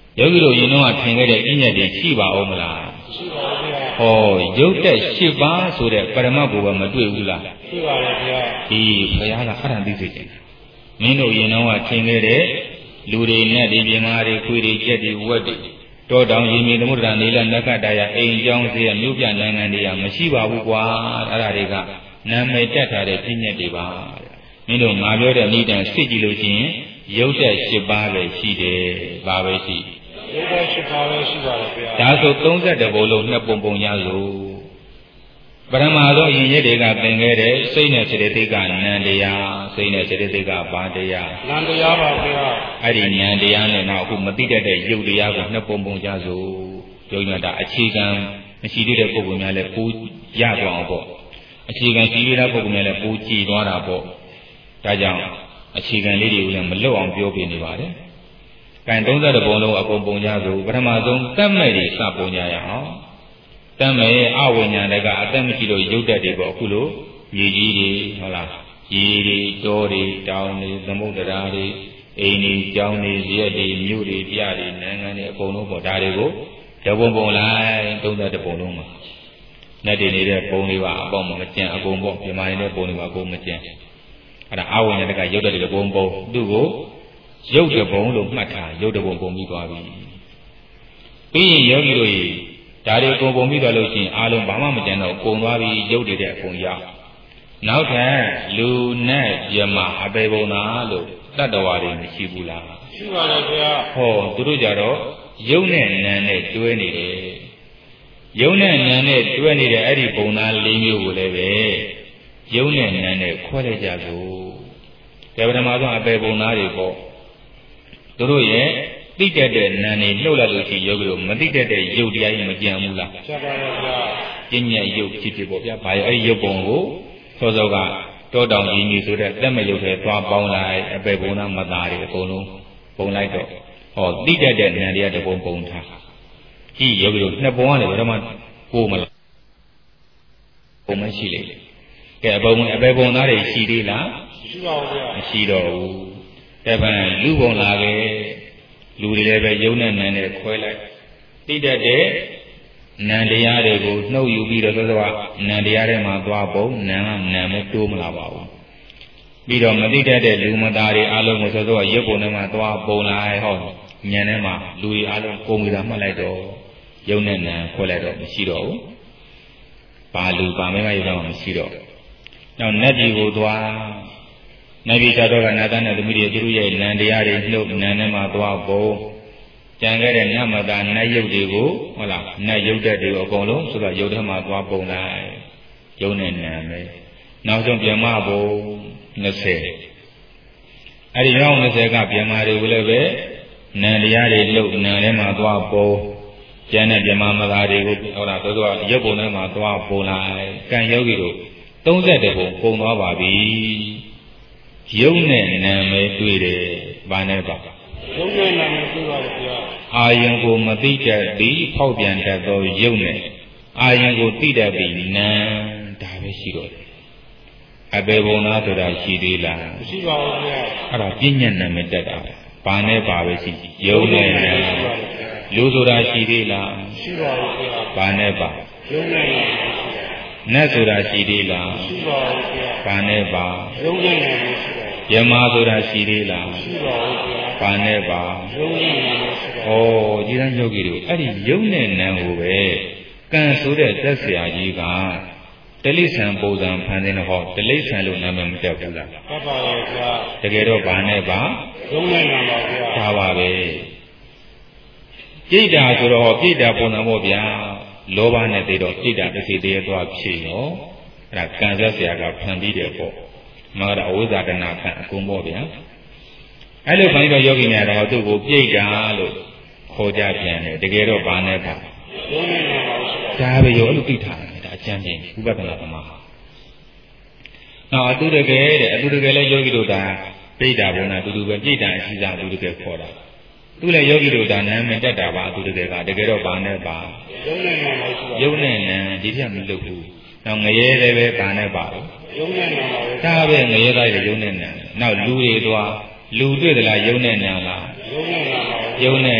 ယောဂီတို့ယင်တော့ထင်ခဲ့တဲ့ပြဉ္ညာတွေရှိပါဦးမလားရှိပါဘူးဗျာဟောရုပ်တက်၈ပါးဆိုတဲ့ပရမတ်ကိုပဲမတွေ့ဘူးလားရှိပါရဲ့ဗျာဒီဘုရားကအဲ့ဒါသိစေချင်တယ်မင်းတို့ယင်တော့ထင်ခဲ့တဲ့လူတွေနဲ့ဒီပြမာတွေခွေတွေကြက်တွေဝက်တွေတောတောင်ရေမြေသမုဒ္ဒရာနေလနက္ခတရအိမ်ကြောင်းစေရမြို့ပြနိုင်ငံတွေကမရှိပါဘူးကွာအဲ့ဒါတွေကနာမည်တက်ထားတဲ့ပြဉ္ညာတွေပါမင်းတို့ငါပြောတဲ့ဤတန်စစ်ကြည့်လို့ရှိရင်ရုပ်တက်၈ပါးပဲရှိတယ်ဘာပဲရှိရုပ်တက်၈ပါးပဲရှိပါတယ်ဗျာဒါဆို၃၁ဘုံလုံးနှစ်ပုံပုံရစို့ပရမသောအရင်ရက်တွေကသင်ခဲ့တဲ့စိတ်နဲ့စေတသိက်ကနံတရားစိတ်နဲ့စေတသိက်ကဘာတရားနံတရားပါဗျာအဲ့ဒီနံတရားနဲ့နောက်အခုမသိတတ်တဲ့ရုပ်တရားကိုနှစ်ပုံပုံရစို့ပြောရတာအခြေခံမရှိသေးတဲ့ပုဂ္ဂိုလ်များလည်းပူရသွားအောင်ပေါ့အခြေခံရှိသေးတဲ့ပုဂ္ဂိုလ်များလည်းပူကြည်သွားတာပေါ့ဒါကြောင့်အခြေခံလေးတွေကိုလည်းမလွတ်အောင်ပြောပြနေပါတယ်။ကံ၃၁ဘုံလုံးအကုန်ပုံကြစို့ပထမဆုံးတတ်မဲ့တွေစပုံကြရအောင်။တတ်မဲ့အဝိညာဉ်တွေကအသက်မရှိလို့ရုပ်တတ်တွေပေါ့အခုလိုမြေကြီးတွေဟုတ်လားရေတွေတောတွေတောင်တွေသမုဒ္ဒရာတွေအိမ်တွေကျောင်းတွေရက်တွေမြို့တွေပြတွေနိုင်ငံတွေအကုန်လုံးပေါ့ဒါတွေကိုတဘုံပုံလိုက်၃၁ဘုံလုံးမှာလက်တွေနေတဲ့ပုံတွေပါအပေါင်းမကျန်အကုန်ပေါ့ပြမာနေတဲ့ပုံတွေပါအကုန်မကျန်အဲ့ဒါအာဝိညာဉ်ကရုပ်တဲ့ဘုံပုံသူ့ကိုရုပ်တဘုံလို့မှတ်ထားရုပ်တဘုံပုံပြီးသွားပြီပြီးရင်ယောဂီတို့ကြီးဒါတွေပုံပုံပြီးသွားလို့ရှိရင်အားလုံးဘာမှမကျန်တော့ပုံသွားပြီရုပ်တွေတဲ့အကုန်ရောက်နောက်ထပ်လူနဲ့ယမအပေပုံသာလို့တတ္တဝါတွေမရှိဘူးလားရှိပါရဲ့ဗျာဟောသူတို့ကြတော့ရုပ်နဲ့နာမ်နဲ့တွဲနေတယ်ရုပ်နဲ့နာမ်နဲ့တွဲနေတဲ့အဲ့ဒီပုံသား၄မျိုးကိုလည်းပဲရုပ်နဲ့နာမ်နဲ့ခွဲလိုက်ကြစို့ဒါပထမဆုံးအပေပုံသားတွေပေါ့သူတို့ရဲ့သိတတ်တဲ့နာမ်တွေလှုပ်လိုက်လို့ရှိရင်ယောဂီတို့မသိတတ်တဲ့ရုပ်တရားကြီးမကြံဘူးလားကျပါရဲ့ဗျာပညာရုပ်ဖြစ်ဖြစ်ပေါ့ဗျာဘာရဲ့အဲ့ဒီရုပ်ပုံကိုစောစောကတောတောင်ရင်းကြီးဆိုတဲ့တက်မရုပ်ထဲသွားပေါင်းလိုက်အပေပုံသားမသားတွေအကုန်လုံးပုံလိုက်တော့ဟောသိတတ်တဲ့နာမ်တွေကတပုံပုံထားကြည့်ယောဂီတို့နှစ်ပုံကနေဘယ်တော့မှကိုမလားပုံမရှိလေကဲအပုံအပေပုံသားတွေရှိသေးလားမရှိပါဘူးဗျာမရှိတော့ဘူးတဲ့ဗန်လူပုံလာပဲလူတွေလည်းပဲယုံနဲ့နံနဲ့ခွဲလိုက်သိတတ်တဲ့နံတရားတွေကိုနှုတ်ယူပြီးတော့သောသောနံတရားထဲမှာသွားပုံနံကနံမဲ့တိုးမလာပါဘူးပြီးတော့မသိတတ်တဲ့လူမသားတွေအားလုံးကိုသောသောရုပ်ပုံထဲမှာသွားပုံလိုက်ဟောညံထဲမှာလူတွေအားလုံးပုံပြီးတာမှတ်လိုက်တော့ယုံနဲ့နံခွဲလိုက်တော့မရှိတော့ဘူးဘာလူဘာမဲမရုပ်တော့မရှိတော့နောက်နတ်ပြည်ကိုသွားနတ်ပြည်ကြတော့ကနာသနဲ့သမီးတွေသူတို့ရဲ့နံတရားတွေနှုတ်နံထဲမှာသွားပုံကြံခဲ့တဲ့နတ်မသားနတ်ရုပ်တွေကိုဟုတ်လားနတ်ရုပ်တဲ့တွေကိုအကုန်လုံးဆိုတော့ရုပ်ထဲမှာသွားပုံလိုက်ယုံနဲ့နံပဲနောက်ဆုံးပြမဘုံ၂၀အဲ့ဒီရောက်၂၀ကပြမတွေကိုလည်းပဲနံတရားတွေနှုတ်နံထဲမှာသွားပုံကျန်တဲ့ပြမမသားတွေကိုဟုတ်လားတို့တော့ရုပ်ပုံထဲမှာသွားပုံလိုက်ကံယောဂီတို့၃၁ဘုံပုံသွားပါပြီယုံနဲ့နာမည်တွေ့တယ်ဘာနဲ့ပါယုံနဲ့နာမည်တွေ့ပါလေဗျာအာယံကိုမသိတတ်သည်ဖောက်ပြန်တတ်သောယုံနဲ့အာယံကိုသိတတ်ပြီးနာဒါပဲရှိတော့တယ်အပေဘုံသားဆိုတာရှိသေးလားမရှိပါဘူးဗျာအဲ့ဒါပြဉ္ညာနာမည်တက်တာဘာနဲ့ပါပဲရှိယုံနဲ့နာလူဆိုတာရှိသေးလားရှိပါဘူးဗျာဘာနဲ့ပါယုံနဲ့နာနတ်ဆိုတာရှိသေးလားရှိပါဘူးဗျာဘာနဲ့ပါယုံနဲ့နာရှိပါယမဆိုတာရှိသေးလားရှိပါဘူးဗျာဘာနဲ့ပါယုံနဲ့နာရှိပါဩဒီတိုင်းယောဂီတို့အဲ့ဒီယုံနဲ့နာကိုပဲကံဆိုတဲ့သက်ဆရာကြီးကတလိษံပုံစံဖန်ဆင်းတော့ဟောတလိษံလို့နာမည်မတက်ဘူးလားဟုတ်ပါရဲ့ဗျာတကယ်တော့ဘာနဲ့ပါယုံနဲ့နာပါဗျာဒါပါပဲပြိတ္တာဆိုတော့ပြိတ္တာပုံစံပေါ့ဗျာလောဘနဲ့သိတော့ပြိတ္တာတစ်စီတည်းသွားဖြစ်ရောအဲ့ဒါကံဆက်ဆရာကဖန်ပြီးတယ်ပေါ့မဟာအဝိဇ္ဇာတဏခံအကုန်ပေါ့ဗျာအဲ့လိုဖန်ပြီးတော့ယောဂီများတော့သူ့ကိုပြိတ္တာလို့ခေါ်ကြပြန်တယ်တကယ်တော့ဘာနဲ့ပါဒါပဲရောအဲ့လိုသိထားတယ်ဒါအကျဉ်းချင်းဥပဒနာသမားနောက်အတူတကယ်တဲ့အတူတကယ်လဲယောဂီတို့ဒါပြိတ္တာဘုံနာတူတူပဲပြိတ္တာအရှိစားအတူတကယ်ခေါ်တာသူလည်းယောဂီတို့ဒါနာမည်တက်တာပါအတူတကယ်ကတကယ်တော့ဘာနဲ့ပါယုံနဲ့နံဒီထက်မလွတ်ဘူးနောက်ငရဲလည်းပဲဘာနဲ့ပါလို့ယုံနဲ့နံပါပဲဒါပဲငရဲသားလည်းယုံနဲ့နံနောက်လူတွေသွားလူတွေ့သလားယုံနဲ့နံလားယုံနဲ့နံပါယုံနဲ့နံ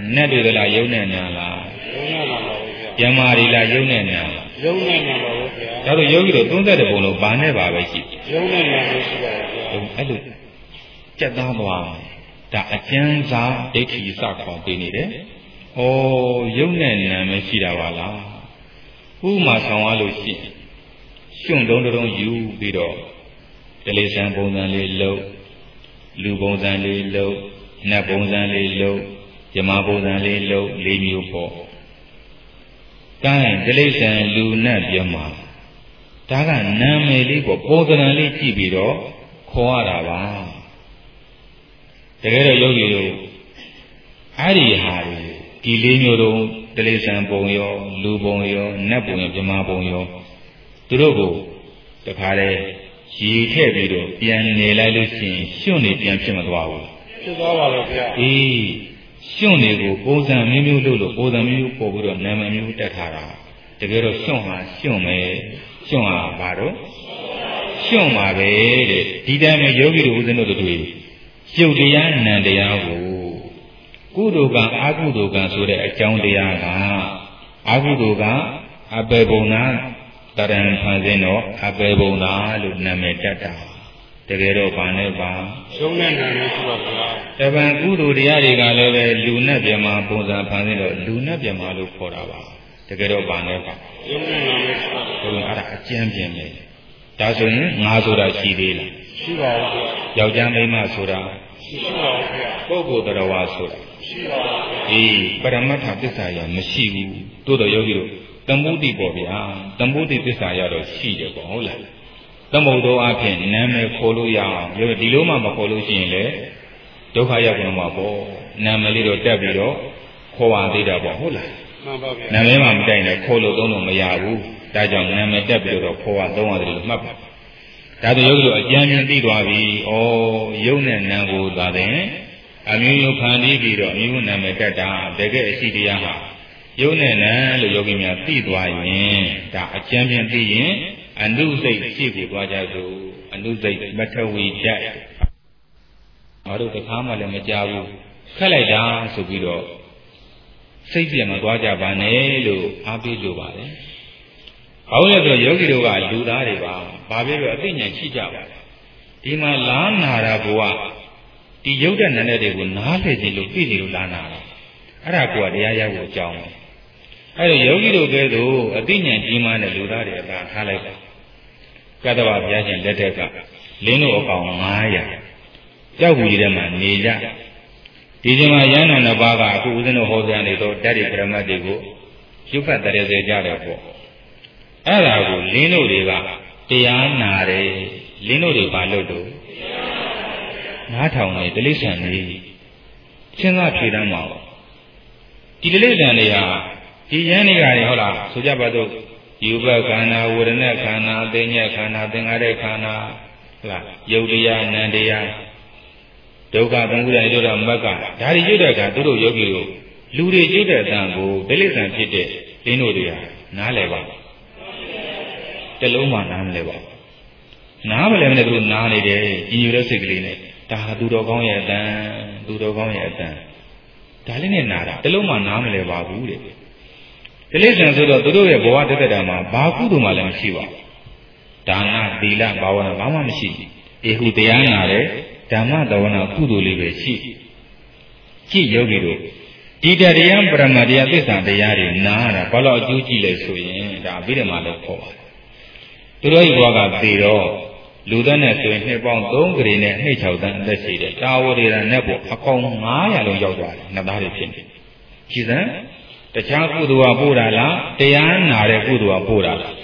နတ်တွေကလားယုံနဲ့နာလားယုံနဲ့နာပါဘူးဗျာယမတွေလားယုံနဲ့နာလားယုံနဲ့နာပါဘူးဗျာဒါဆိုယောဂီတို့သုံးသက်တဲ့ပုံလုံးဘာနဲ့ပါပဲရှိယုံနဲ့နာလို့ရှိပါတယ်ဗျာအဲ့လိုကြက်သားသွားဒါအကျဉ်းစားဒိဋ္ဌိစခေါ်ပေးနေတယ်ဩယုံနဲ့နာမရှိတာပါလားဥမာဆောင်ရလို့ရှိရွှွန့်တုံးတုံးယူပြီးတော့တလေဆံပုံစံလေးလှုပ်လူပုံစံလေးလှုပ်နတ်ပုံစံလေးလှုပ်ယမပုံစံလေးလှုပ်လေးမျိုးပေါ့ကဲတလေဆံလူနတ်ပြမဒါကနာမည်လေးပေါ့ပုံစံလေးကြည့်ပြီးတော့ခေါ်ရတာပါတကယ်တော့ယောဂီတို့အဲ့ဒီဟာတွေဒီလေးမျိုးတုံးတလေဆံပုံရောလူပုံရောနတ်ပုံရောပြမပုံရောသူတို့ကိုတခါလေရေထည့်ပြီးတော့ပြန်နေလိုက်လို့ရှိရင်ရွှွန့်နေပြန်ဖြစ်မသွားဘူးဖြစ်သွားပါတော့ဗျာအေးရွှွန့်တွေကိုပုံစံမျိုးမျိုးလို့လို့ပုံစံမျိုးမျိုးပို့ပြီးတော့နာမည်မျိုးတက်ထားတာတကယ်တော့ရွှွန့်ဟာရွှွန့်ပဲရွှွန့်ဟာဘာတော့ရွှွန့်ပါပဲတဲ့ဒီတိုင်းမှာယောဂီတို့ဦးဇင်းတို့တို့ရုပ်တရားနံတရားကိုကုသိုလ်ကအာကုသိုလ်ကဆိုတဲ့အကြောင်းတရားကအာကုသိုလ်ကအပေပုံနာတရံဖန်ဆင်းတော့အပေပုံသာလို့နာမည်တက်တာတကယ်တော့ဘာနဲ့ပါရှုံးတဲ့နာမည်ရှိပါဗျာတပံကုသိုလ်တရားတွေကလည်းပဲလူနဲ့ပြမပုံစံဖန်ဆင်းတော့လူနဲ့ပြမလို့ခေါ်တာပါတကယ်တော့ဘာနဲ့ပါရှုံးတဲ့နာမည်ရှိပါဘုရားအဲ့ဒါအကျဉ်းပြင်းပဲဒါဆိုရင်ငါဆိုတာရှိသေးလားရှိပါဘူးယောက်ျားမိန်းမဆိုတာရှိပါဘူးဗျာပုဂ္ဂိုလ်တရားဝါဆိုတာရှိပါဘူးအေးပရမတ္ထသစ္စာရမရှိဘူးတိုးတော့ယောဂီတို့သမုဒိပေါ့ဗျာသမုဒိသစ္စာရတော့ရှိတယ်ပေါ့ဟုတ်လားသမုဒ္ဒောအဖြစ်နာမည်ခေါ်လို့ရအောင်ဒီလိုမှမခေါ်လို့ရှိရင်လေဒုက္ခရောက်ကုန်မှာပေါ့နာမည်လေးတော့တက်ပြီးတော့ခေါ်ပါသေးတာပေါ့ဟုတ်လားမှန်ပါဗျာနာမည်မှမတိုင်နဲ့ခေါ်လို့သုံးလို့မရဘူးဒါကြောင့်နာမည်တက်ပြီးတော့ခေါ်ပါသုံးရတယ်လို့မှတ်ပါဒါဆိုယောဂီတို့အကျဉ်းချင်းသိသွားပြီဩယုံနဲ့နာကိုသာတယ်အမျိုးမျိုးဖန်တီးပြီးတော့အမျိုးနာမည်တက်တာတကယ်အရှိတရားဟာယုံနဲ့နံလို့ယောဂီများသိသွားရင်ဒါအကျဉ်းချင်းသိရင်အနုစိတ်ရှိပြီးသွားကြစို့အနုစိတ်မထဝီဓာတ်ငါတို့တခါမှလည်းမကြဘူးခက်လိုက်တာဆိုပြီးတော့စိတ်ပြမသွားကြပါနဲ့လို့အားပေးလိုပါတယ်ဘာလို့လဲဆိုတော့ယောဂီတို့ကလူသားတွေပါဘာဖြစ်လို့အသိဉာဏ်ရှိကြပါလဲဒီမှာလားနာတာဘုရားဒီယုတ်တဲ့နံတဲ့တွေကိုနားလည်ခြင်းလို့သိတယ်လို့လားနာတာအဲ့ဒါကိုတရားရဖို့အကြောင်းပဲအဲ့တော့ယောဂီတို့ကဲတော့အသိဉာဏ်ကြီးမားတဲ့လူသားတွေအသာထားလိုက်ပါကတ္တဗဘုရားရှင်လက်ထက်ကလင်းတို့အကောင်ငါးရာကြောက်ဘူးကြီးထဲမှာနေကြဒီချိန်မှာယန္နာနှစ်ပါးကအခုဦးဇင်းတို့ဟောကြားနေတော့တတ္တိပရမတ်တွေကိုရုပ်ဖတ်တရေစေကြတယ်ပေါ့အဲ့ဒါကိုလင်းတို့တွေကတရားနာတယ်လင်းတို့တွေဘာလို့တော့နားထောင်နေတိလိစ္ဆန်နေစဉ်းစားဖြေတမ်းမှာပေါ့ဒီတိလိစ္ဆန်တွေဟာဒီယန္နိကတွေဟုတ်လားဆိုကြပါတော့ယူပခန္ဓာဝေဒနာခန္ဓာအသိဉာဏ်ခန္ဓာသင်္ခါရခန္ဓာဟုတ်လားယုတ်တရားနံတရားဒုက္ခသံဃာညုတမက္ကဒါတွေရွတ်တဲ့အခါသူတို့ယောဂီတို့လူတွေရွတ်တဲ့အတန်ကိုတိလိစ္ဆန်ဖြစ်တဲ့လင်းတို့တွေဟာနားလည်ပါတလုံးမှနားမလဲပါနားမလဲမနဲ့သူတို့နားနေတယ်ညီညွတ်တဲ့စိတ်ကလေးနဲ့ဒါဟာသူတော်ကောင်းရဲ့အတန်သူတော်ကောင်းရဲ့အတန်ဒါလေးနဲ့နားတာတလုံးမှနားမလဲပါဘူးတဲ့တိလိစ္ဆန်ဆိုတော့သူတို့ရဲ့ဘဝတသက်တာမှာဘာကုသိုလ်မှလည်းမရှိပါဘူးဒါနသီလဘာဝနာဘာမှမရှိအေဟုတရားနာတယ်ဓမ္မသဝနာကုသိုလ်လေးပဲရှိကြည့်ယောဂီတို့ဒီတရားပရမတရားသစ္စာတရားတွေနားတာဘာလို့အကျိုးကြည့်လဲဆိုရင်ဒါအဘိဓမ္မာလို့ခေါ်ပါတယ်သူတို့ရဲ့ဘဝကသေတော့လူသားနဲ့ဆိုရင်နှစ်ပေါင်းသုံးကြိမ်နဲ့နှစ်၆တန်းအသက်ရှိတယ်တာဝတိရနဲ့ပေါ့အကောင်ငါးရာလုံးရောက်သွားတယ်နှစ်သားတွေဖြစ်နေကြည်စမ်းတခြားကုသိုလ်ကပို့တာလားတရားနာတဲ့ကုသိုလ်ကပို့တာလားဒါ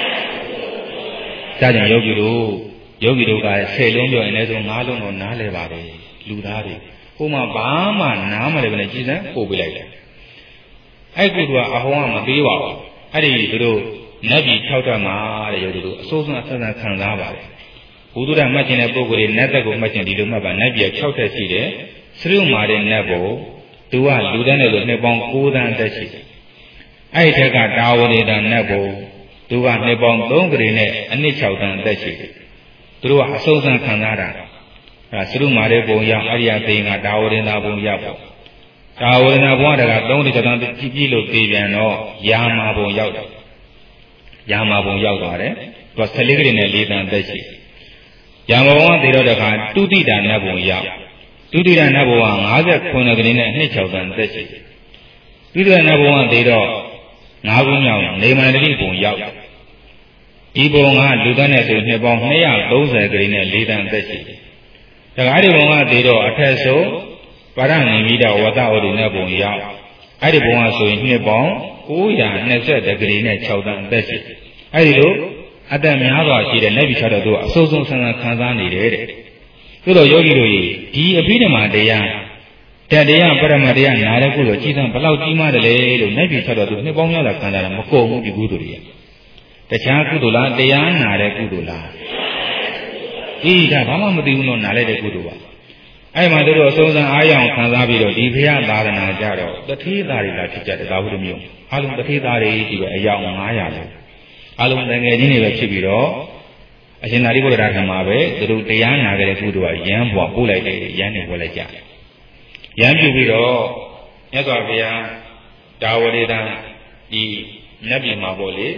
ကြောင့်ယောဂီတို့ယောဂီတို့ကဆယ်လုံးပြောရင်လည်းဆိုငါးလုံးတော့နားလဲပါတယ်လူသားတွေဟိုမှာဘာမှနားမလဲပဲနဲ့ကြည်စမ်းပို့ပေးလိုက်တယ်အဲ့ကုသိုလ်ကအဟောင်းကမသေးပါဘူးအဲ့ဒီသူတို့နတ်ပြည်၆ဓာတ်မှာတဲ့ယောဂီတို့အစိုးဆုံးအဆန်းဆန်းခံစားပါတယ်ဘုဒ္ဓမှတ်ခြင်းတဲ့ပုဂ္ဂိုလ်တွေနတ်သက်ကိုမှတ်ခြင်းဒီလိုမှတ်ပါနတ်ပြည်၆ဓာတ်ရှိတယ်စရုမာတဲ့နတ်ဘုသူကလူတန်းတဲ့ဆိုနှစ်ပေါင်း၉သန်းအသက်ရှိတယ်အဲ့ဒီထက်ကတာဝတိတနတ်ဘုသူကနှစ်ပေါင်း၃ကြိမ်နဲ့အနှစ်၆သန်းအသက်ရှိတယ်သူတို့ကအစိုးစံခံစားတာအဲစရုမာတဲ့ဘုံရောက်အရိယသိင်္ဂတာဝတိနာဘုံရောက်ပေါ့ဒါဝေဒနာဘဝတကသုံးတိကျတန်းကြည့်ကြည့်လို့သိပြန်တော့ယာမာဘုံရောက်တယ်ယာမာဘုံရောက်သွားတယ်သူကဆယ်လေးကလေးနဲ့လေးတန်သက်ရှိယာမာဘုံကသိတော့တခါတုတိတာနတ်ဘုံရောက်တုတိတာနတ်ဘုံကငါးခုနှစ်ကလေးနဲ့နှစ်၆တန်သက်ရှိတုတိတာနတ်ဘုံကသိတော့ငါးခုမြောက်နေမန္တလိဘုံရောက်ဒီဘုံကလူသားနဲ့ဆိုနှစ်ပေါင်းနှစ်ရာသုံးဆယ်ကလေးနဲ့လေးတန်သက်ရှိတခါဒီဘုံကသိတော့အထက်ဆုံးပါရဏိမိတဝတ္တဝတိနဲ့ဘုံရောက်အဲ့ဒီဘုံကဆိုရင်နှစ်ပေါင်းကိုးရာနှစ်ဆယ်ကလေးနဲ့၆တန်သက်ရှိအဲ့ဒီလိုအတ္တများစွာရှိတဲ့လက်ပြီးချတော့သူကအစိုးဆုံးဆန်းဆန်းခံစားနေတယ်တဲ့သို့တော့ယောဂီတို့ဒီအဘိဓမ္မာတရားတတရားပရမတရားနာတဲ့ကုသိုလ်ကြီးစံဘလောက်ကြီးမားတယ်လေလို့လက်ပြီးချတော့သူနှစ်ပေါင်းများစွာခံစားတာမကုန်ဘူးဒီကုသိုလ်တွေတခြားကုသိုလ်လားတရားနာတဲ့ကုသိုလ်လားအေးဒါဘာမှမသိဘူးလို့နားလိုက်တဲ့ကုသိုလ်ပါအဲ့မှာတို့အစိုးစံအားရအောင်ခံစားပြီးတော့ဒီဘုရားသာသနာကြတော့တထေးသားတွေလာဖြစ်ကြတယ်သာဝတ္တမျိုးအလုံးတထေးသားတွေဒီပဲအယောက်ငါးရာလောက်အလုံးတန်ငယ်ချင်းတွေပဲဖြစ်ပြီးတော့အရှင်သာရိပုတ္တရာကမှာပဲသူတို့တရားနာကြတဲ့ကုသိုလ်ကရမ်းပွားပို့လိုက်တယ်ရမ်းနေပို့လိုက်ကြတယ်ရမ်းပြုပြီးတော့မြတ်စွာဘုရားဒါဝရေတံဒီနတ်ပြည်မှာပေါ့လေ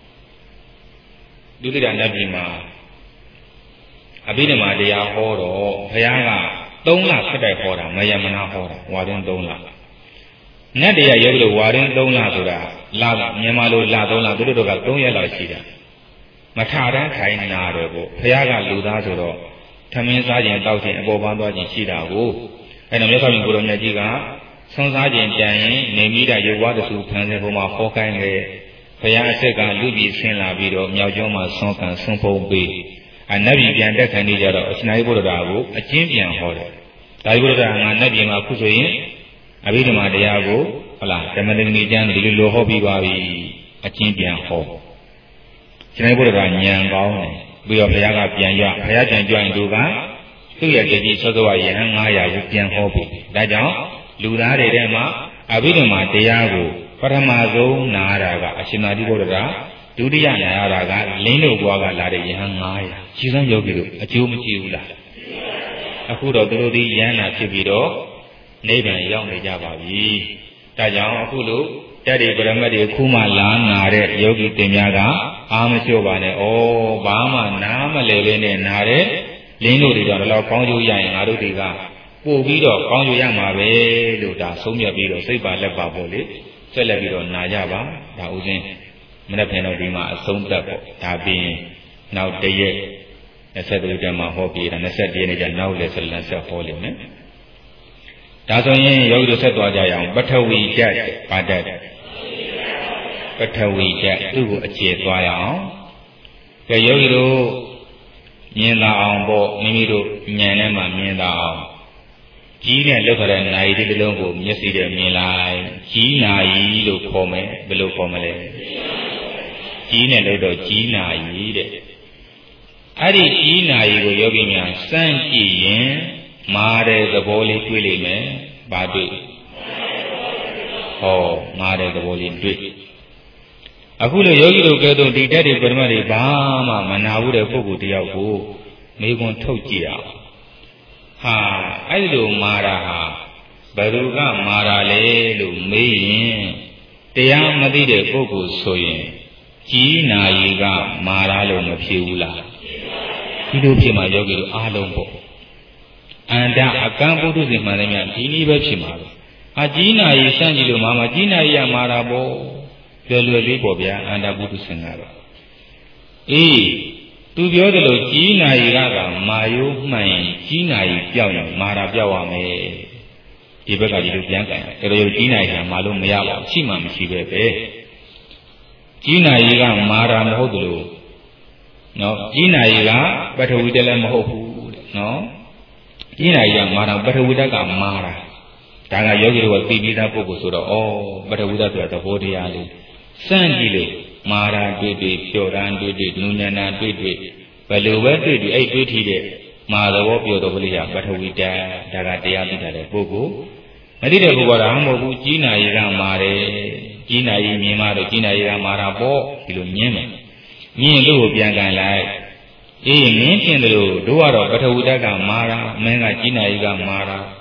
ဒုတိယနတ်ပြည်မှာအဘိဓမ္မာတရားဟောတော့ဘုရားကသုံးလဆက်တိုက်ဟောတာမယမနာဟောတာဝါတွင်သုံးလနတ်တရားရုပ်လို့ဝါတွင်သုံးလဆိုတာလာမြန်မာလိုလာသုံးလသူတို့ကသုံးရက်လောက်ရှိတာမထတန်းခိုင်းနာတယ်ကိုဘုရားကလူသားဆိုတော့ထမင်းစားခြင်းတောက်ခြင်းအပေါ်ပန်းသွားခြင်းရှိတာကိုအဲ့တော့မြတ်စွာဘုရားကိုယ်တော်မြတ်ကြီးကဆွမ်းစားခြင်းကြံရင်နေမိတာရုပ်ဝါဒစုခံတဲ့ဘုံမှာဟောခိုင်းလေဘုရားအစ်စ်ကလူကြီးဆင်းလာပြီးတော့မြောက်ကျောင်းမှာဆွမ်းခံဆွမ်းဖုံးပေးအနတ်ပြည်ပြန်တက်ခံနေကြတော့အရှင်သာရိပုတ္တရာကိုအကျဉ်းပြန်ဟောတယ်သာရိပုတ္တရာကနတ်ပြည်မှာခုဆိုရင်အဘိဓမ္မာတရားကိုဟုတ်လားဓမ္မသင်္ကန်းကျမ်းဒီလိုလိုဟောပြီးပါပြီအကျဉ်းပြန်ဟောရှင်သာရိပုတ္တရာဉာဏ်ကောင်းတယ်ပြီးတော့ဘုရားကပြန်ရဘုရားပြန်ကြွရင်သူကသူ့ရဲ့တတိသောသောယဟန်ငါးရာကိုပြန်ဟောပြီဒါကြောင့်လူသားတွေထဲမှာအဘိဓမ္မာတရားကိုပထမဆုံးနားတာကအရှင်သာရိပုတ္တရာဒုတိယနာရတာကလင်းတို့ဘွားကလာတဲ့ယဟန်ငါးရာရှင်းစမ်းယောဂီတို့အကျိုးမကြည့်ဘူးလားအခုတော့သူတို့ဒီယဟန်နာဖြစ်ပြီးတော့နိဗ္ဗာန်ရောက်နေကြပါပြီဒါကြောင့်အခုလို့တက်ဒီပရမတ်တွေခုမှလာနာတဲ့ယောဂီတင်များကအာမလျှော့ပါနဲ့ဩဘာမှနားမလဲလေးနဲ့နာတဲ့လင်းတို့တွေတော့တော့ကောင်းကျိုးရရင်ငါတို့တွေကပို့ပြီးတော့ကောင်းကျိုးရမှာပဲလို့ဒါဆုံးဖြတ်ပြီးတော့စိတ်ပါလက်ပါပေါ့လေဆက်လက်ပြီးတော့နာကြပါဒါဥစဉ်မနေ့ပြန်တော့ဒီမှာအဆုံးသတ်ပေါ့ဒါပြီးရင်နောက်တရက်၂၃ရက်မှာဟောပြီးတာ၂၁ရက်နေ့ကျနောက်လည်းဆက်လက်ဆက်ဟောလိမ့်မယ်ဒါဆိုရင်ယောဂီတို့ဆက်သွားကြရအောင်ပထဝီဓာတ်ပါဓာတ်ပထဝီဓာတ်သူ့ကိုအခြေသွားရအောင်ကဲယောဂီတို့မြင်သာအောင်ပေါ့မိမိတို့ဉာဏ်နဲ့မှမြင်သာအောင်ကြီးနဲ့လောက်ထားတဲ့နာယီဒီလုံးကိုမျက်စိနဲ့မြင်လိုက်ကြီးနာယီလို့ခေါ်မယ်ဘယ်လိုခေါ်မလဲကြီးနဲ့လို့တော့ကြီးနာယီတဲ့အဲ့ဒီကြီးနာယီကိုယောဂီများစမ်းကြည့်ရင်မာတဲ့သဘောလေးတွေ့လိမ့်မယ်ဘာတွေ့ဟောမာတဲ့သဘောလေးတွေ့အခုလိုယောဂီတို့ကဲတော့ဒီတက်တွေပရမတ်တွေဘာမှမနာဘူးတဲ့ပုဂ္ဂိုလ်တယောက်ကိုမေခွန်းထုတ်ကြည့်အောင်ဟာအဲ့ဒီလိုမာတာဟာဘယ်သူကမာတာလဲလို့မေးရင်တရားမသိတဲ့ပုဂ္ဂိုလ်ဆိုရင်ကြီးနာယီကမာတာလို့မဖြစ်ဘူးလားဒီလိုဖြစ်မှာယောဂီတို့အားလုံးပေါ့အန္တအကံပုထုဇဉ်မှန်တယ်များဒီနည်းပဲဖြစ်မှာပဲအကြီးနာယီစမ်းကြည့်လို့မာမကြီးနာယီကမာတာပေါ့လွယ်လွယ်လေးပေါ့ဗျာအန္တပုထုဇဉ်ကတော့အေးသူပြောတယ်လို့ကြီးနာယီကကမာယိုးမှန်ရင်ကြီးနာယီပြောက်ရင်မာတာပြောက်ရမယ်ဒီဘက်ကဒီလိုပြန်ကန်တယ်တော်တော်ကြီးနာယီကမာလို့မရပါဘူးရှိမှမရှိပဲပဲကြီးနာယီကမာတာမဟုတ်တယ်လို့နော်ကြီးနာယီကပထဝီတက်လည်းမဟုတ်ဘူးတဲ့နော်ကြီးနာယီကမာတာပထဝီတက်ကမာတာဒါကယောဂီတို့ကသိပြီးသားပုဂ္ဂိုလ်ဆိုတော့ဩပထဝီတက်ဆိုတာသဘောတရားလေးစမ်းကြည့်လို့မာရာတွေ့တွေ့ဖြော်ရန်တွေ့တွေ့နုညနာတွေ့တွေ့ဘယ်လိုပဲတွေ့တွေ့အဲ့တွေ့ထီတဲ့မာသဘောပြောတော်ကလေးကပထဝီတက်ဒါကတရားသိတဲ့ပုဂ္ဂိုလ်မသိတဲ့ပုဂ္ဂိုလ်ကဟာမဟုတ်ဘူးကြီးနာယီကမာတယ်ကြီးနာယီမြင်မှတော့ကြီးနာယီကမာတာပေါ့ဒီလိုမြင်မယ်မြင်လို့ပြန်ကန်လိုက်အေးမြင်ပြင်တယ်လို့တို့ကတော့ပထဝီတက်ကမာတာမင်းကကြီးနာယီကမာတာဘ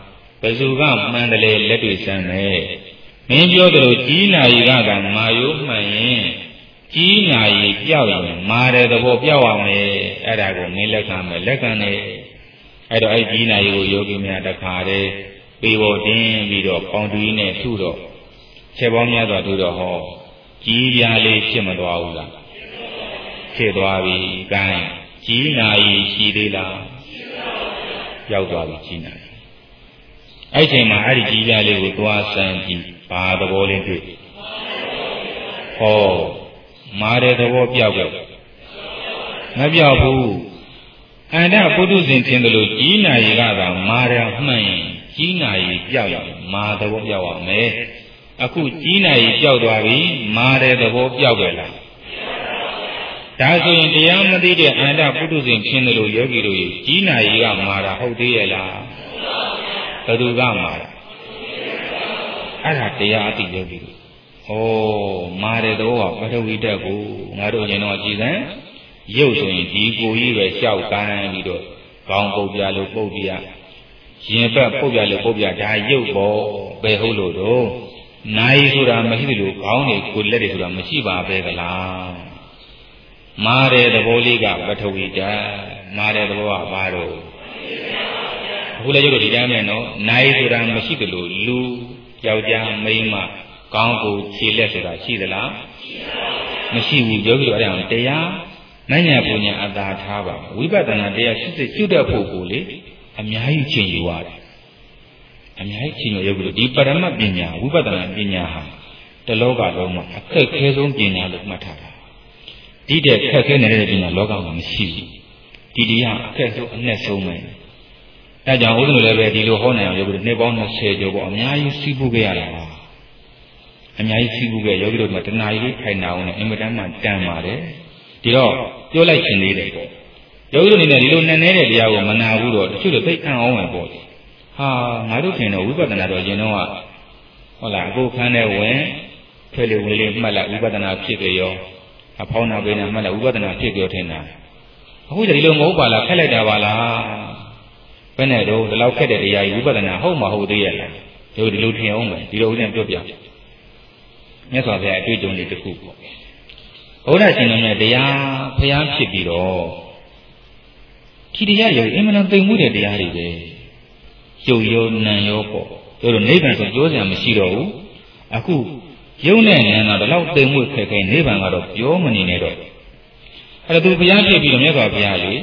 စုကမှန်တယ်လေလက်တွေ့စမ်းမယ်မင်းပြောသလိုကြီးနာရီကကမာယိုးမှန်ရင်ကြီးနာရီပြောက်ရင်မာတဲ့သဘောပြောက်ရမယ်အဲ့ဒါကိုမင်းလက်ခံမယ်လက်ခံတယ်အဲ့တော့အဲ့ကြီးနာရီကိုယောဂီများတခါတည်းပေပေါ်တင်းပြီးတော့ပေါင်တူကြီးနဲ့ထုတော့ချက်ပေါင်းများစွာထုတော့ဟောကြီးပြားလေးဖြစ်မသွားဘူးလားဖြစ်သွားပြီ။ကိုင်းကြီးနာရီရှိသေးလားရောက်သွားပြီကြီးနာရီအဲ့ချိန်မှာအဲ့ဒီကြီးပြားလေးကိုသွားစမ်းကြည့်ဘာသဘောလေးတွေ့ဟောမာတဲ့သဘောပြောက်ပဲမပြောက်ဘူးအန္တပုထုဇဉ်ထင်တယ်လို့ကြီးနာရီကသာမာတယ်မှန်ရင်ကြီးနာရီပြောက်ရင်မာသဘောပြောက်ရမယ်အခုကြီးနာရီပြောက်သွားပြီမာတဲ့သဘောပြောက်ပဲလားဒါဆိုရင်တရားမသိတဲ့အန္တပုထုဇဉ်ထင်တယ်လို့ယောဂီတို့ကြီးနာရီကမာတာဟုတ်သေးရဲ့လားဘယ်သူကမာတာအဲ့ဒါတရားအသိယောဂီတို့ဩမာတဲ့သဘောကပထဝီတက်ကိုငါတို့ရင်တော့ကြည်စမ်းရုပ်ဆိုရင်ဒီကိုကြီးပဲလျှောက်ကိုင်းပြီးတော့ကောင်းပုတ်ပြလို့ပုတ်ပြရင်ဘက်ပုတ်ပြလို့ပုတ်ပြဒါရုပ်ပေါ်ပဲဟုတ်လို့တော့နိုင်ဆိုတာမရှိသလိုခေါင်းတွေကိုလက်တွေဆိုတာမရှိပါပဲကလားမာတဲ့သဘောလေးကပထဝီတက်မာတဲ့သဘောကဘာတော့အခုလည်းရုပ်တို့ဒီတိုင်းပဲနော်နိုင်ဆိုတာမရှိသလိုလူယောက်ျားမိန်းမကောင်းကိုခြေလက်ဆိုတာရှိသလားမရှိဘူးယောဂီတို့အဲ့ဒါတရားမဉ္ဇဉ်ပူညာအသာထားပါဝိပဿနာတရားရှိစစ်ကျွတ်တဲ့ပုဂ္ဂိုလ်လေအများကြီးချင်းယူရတယ်အများကြီးချင်းယူရုပ်လို့ဒီပရမတ်ပညာဝိပဿနာပညာဟာတလောကလုံးမှာအခက်ခဲဆုံးပညာလို့မှတ်ထားတာဒီတဲ့ခက်ခဲနေတဲ့ပညာလောကမှာမရှိဘူးဒီတရားအခက်ဆုံးအနဲ့ဆုံးပဲအဲကြောင့်ဦးဇင်းတို့လည်းပဲဒီလိုဟောနိုင်အောင်ရုပ်လို့နှစ်ပေါင်း၂၀ကျော်ပေါ့အများကြီးစီးပူးခဲ့ရတာပါအများကြီးစီးပူးခဲ့ယောဂီတို့ကတဏှာကြီးထိုင်နာအောင်နဲ့အင်မတန်မှတန်ပါတယ်ဒီတော့ပြောလိုက်ခြင်းလေးတယ်ပေါ့ယောဂီတို့အနေနဲ့ဒီလိုနဲ့နေတဲ့တရားကိုမနာဘူးတော့တချို့တွေသိအံ့ဩဝင်ပေါ့ဟာငါတို့ခင်တော့ဝိပဿနာတော့ရင်တော့ဟုတ်လားအခုခန်းထဲဝင်ထွေလေဝင်လေမှတ်လိုက်ဝိပဿနာဖြစ်ကြရောအဖောင်းနာပေးနေမှတ်လိုက်ဝိပဿနာဖြစ်ကြထင်တာအခုဒီလိုမဟုတ်ပါလားခက်လိုက်တာပါလားဘယ်နဲ့တော့ဒီလောက်ခက်တဲ့တရားကြီးဝိပဿနာဟုတ်မှာဟုတ်သေးရဲ့လားတို့ဒီလိုထင်အောင်မယ်ဒီလိုဦးဇင်းပြောပြမြတ်စွာဘုရားအတွေ့အကြုံလေးတစ်ခုပေါ့ဘုရားရှင်တော်မြတ်တရားဖျားဖြစ်ပြီးတော့ဒီတရားရုပ်အင်မတန်သိမ်မှုတဲ့တရားတွေပဲရုပ်ရောနာမ်ရောပေါ့တို့တို့နိဗ္ဗာန်ဆိုပြောစရာမရှိတော့ဘူးအခုရုပ်နဲ့နာမ်တော့ဒီလောက်သိမ်မှုခက်ခဲနိဗ္ဗာန်ကတော့ပြောမနေနဲ့တော့အဲ့ဒါသူဘုရားဖြစ်ပြီးတော့မြတ်စွာဘုရားလေ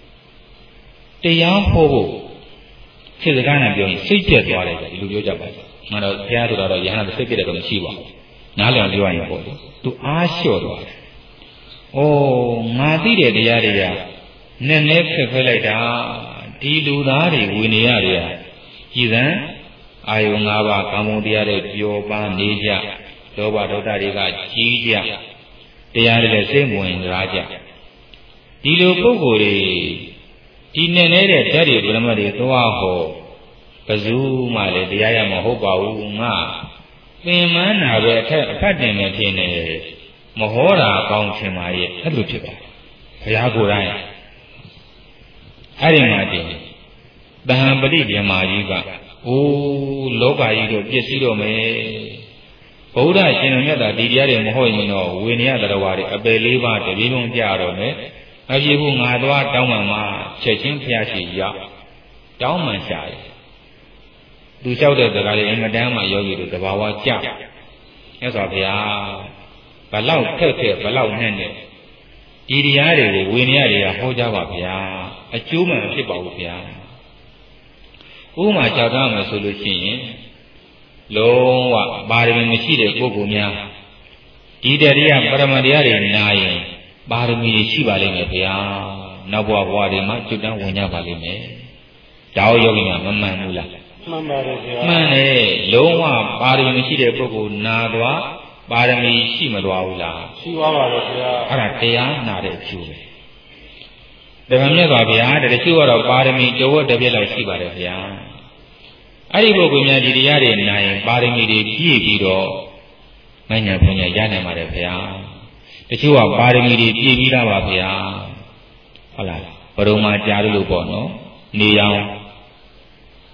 တရားဟောဖို့စိတ်စကားနဲ့ပြောရင်စိတ်ပြက်သွားတယ်ဒီလိုပြောကြပါဘူးငါတော့ဘုရားဆိုတာတော့ယဟန်ကစိတ်ပြက်တယ်တော့မရှိပါဘူးနားလည်အောင်ပြောရရင်ပေါ့လေသူအားလျှော့သွားတယ်။အိုးငါသိတဲ့တရားတွေကနည်းနည်းဖက်ဖက်လိုက်တာဒီလူသားတွေဝေနေရတယ်ကြည်စံအာယုံ၅ပါးကာမဂုဏ်တရားတွေပျော်ပါနေကြလောဘဒေါသတွေကကြီးကြတရားတွေလည်းစိတ်ဝင်စားကြဒီလိုပုဂ္ဂိုလ်တွေဒီနည်းနည်းတဲ့ဓာတ်တွေဓမ္မတွေသွားဟောဘယ်သူမှလည်းတရားရမှာဟုတ်ပါဘူးငါသင်္မန်းနာပဲအထက်အဖတ်တင်နေထင်တယ်မဟောတာကောင်းထင်ပါရဲ့အဲ့လိုဖြစ်ပါဘုရားကိုယ်တိုင်အဲ့ဒီမှာတည်းတဟံပရိဓမ္မာကြီးကအိုးလောကကြီးတို့ပြည့်စည်တော့မယ်ဗုဒ္ဓရှင်တော်မြတ်တာဒီတရားတွေမဟုတ်ရင်တော့ဝေနည်းတရားဝါတွေအပယ်လေးပါးတပြေးလုံးကြတော့မယ်အပြေဘူးငါသွားတောင်းမှမှာချက်ချင်းဖျားရှိရောက်တောင်းမှရှာတယ်သူလျှောက်တဲ့စကားလေးအင်မတန်မှယောဂီတို့တဘာဝကြမြတ်စွာဘုရားဘလောက်ခက်ခက်ဘလောက်နဲ့နဲ့ဒီတရားတွေကိုဝေနည်းတွေကဟောကြားပါဗျာအကျိုးမှန်ဖြစ်ပါဘူးဗျာဥပမာကြောက်ထားမယ်ဆိုလို့ရှိရင်လုံးဝပါရမီမရှိတဲ့ပုဂ္ဂိုလ်များဒီတရားပရမတရားတွေနာရင်ပါရမီရှိပါလိမ့်မယ်ဗျာနောက်ဘဝဘဝတွေမှာကျွတ်တန်းဝင်ကြပါလိမ့်မယ်ဒါရောယောဂီများမမှန်ဘူးလားမှန်ပါတယ်ဗျာမှန်တယ်လုံးဝပါရမီမရှိတဲ့ပုဂ္ဂိုလ်နာသွားပါရမီရှိမသွားဘူးလားရှိပါပါလေဗျာအဲ့ဒါတရားနာတဲ့အကျိုးပဲဒါမှမြတ်ပါဗျာတချို့ကတော့ပါရမီတဝက်တစ်ပြည့်လောက်ရှိပါတယ်ဗျာအဲ့ဒီပုဂ္ဂိုလ်များဒီတရားတွေနာရင်ပါရမီတွေပြည့်ပြီးတော့မဉ္ဇဉ်ပညာရနိုင်ပါတယ်ဗျာတချို့ကပါရမီတွေပြည့်ပြီးသားပါဗျာဟုတ်လားဘယ်တော့မှကြားလို့ပေါ့နော်နေအောင်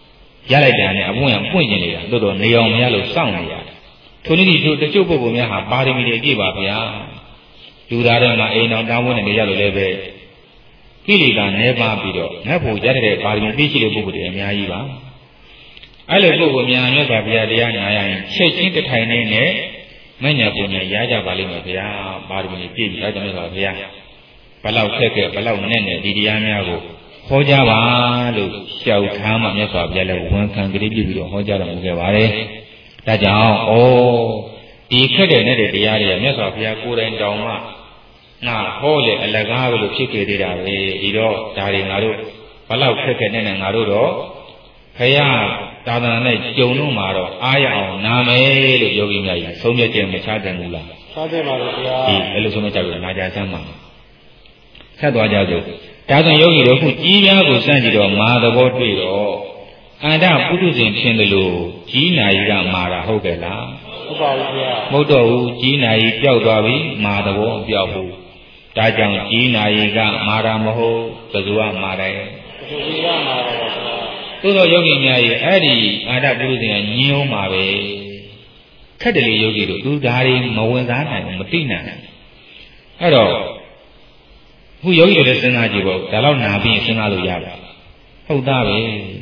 ရလိုက်တာနဲ့အပွင့်အပွင့်ကျင်နေတာတို့တော့နေအောင်မရလို့စောင့်နေရတယ်ထိုနည်းဒီတချို့ပုဂ္ဂိုလ်များဟာပါရမီတွေပြည့်ပါဗျာလူသားတွေမှာအိမ်တော်တောင်းဖို့နဲ့နေရလို့လည်းပဲကိလေသာနှဲပါပြီးတော့ငတ်ဖို့ရတဲ့ပါရမီပြည့်ရှိတဲ့ပုဂ္ဂိုလ်တွေအများကြီးပါအဲ့လိုပုဂ္ဂိုလ်များမြတ်စွာဘုရားတရားနာရရင်ချက်ချင်းတထိုင်နေနဲ့မညာပုံညာရကြပါလိမ့်မယ်ဗျာပါရမီပြည့်ပြီးတော့မြတ်စွာဘုရားဘလောက်ခက်ခဲဘလောက်နဲ့နဲ့ဒီတရားများကိုဟောကြားပါလို့ရှောက်ထားမှမြတ်စွာဘုရားလည်းဝန်ခံကြိပြီးတော့ဟောကြားတော်မူခဲ့ပါတယ်။ဒါကြောင့်ဩဒီခက်တဲ့နဲ့တဲ့တရားတွေကမြတ်စွာဘုရားကိုယ်တိုင်တောင်းမှငါဟောလေအလကားလို့ဖြစ်ခဲ့သေးတာပဲဒီတော့ဒါတွေငါတို့ဘလောက်ခက်ခဲနဲ့နဲ့ငါတို့တော့ဘုရားသာသနာနဲ့ကြုံလို့မှာတော့အားရအောင်နာမယ်လို့ယောဂီများကြီးဆုံးဖြတ်ခြင်းမချတဲ့ဘူးလား။ချတဲ့ပါလို့ဗျာ။ဒီအဲ့လိုဆုံးဖြတ်ကြလို့နာကြဆမ်းပါဆက်သွားကြစို့ဒါဆိုယောဂီတို့ခုကြီးပြားကိုစမ်းကြည့်တော့မာသဘောတွေ့တော့အန္တပုထုဇဉ်ဖြစ်တယ်လို့ကြီးနာယီကမာတာဟုတ်ကဲ့လားဟုတ်ပါဘူးဗျာမဟုတ်တော့ဘူးကြီးနာယီပျောက်သွားပြီမာသဘောပျောက်ဘူးဒါကြောင့်ကြီးနာယီကမာတာမဟုတ်ဘယ်သူကမာတယ်ဘယ်သူကမာတယ်ဗျာသို့တော့ယောဂီများရဲ့အဲ့ဒီအန္တပုထုဇဉ်ကညင်းအောင်ပါပဲခက်တယ်လေယောဂီတို့သူဓာရီမဝင်စားနိုင်ဘူးမသိနိုင်အဲ့တော့ခုယောဂီတွေလည်းစဉ်းစားကြည့်ပေါ့ဒါတော့နာပြီးစဉ်းစားလို့ရပါဟုတ်သားပဲ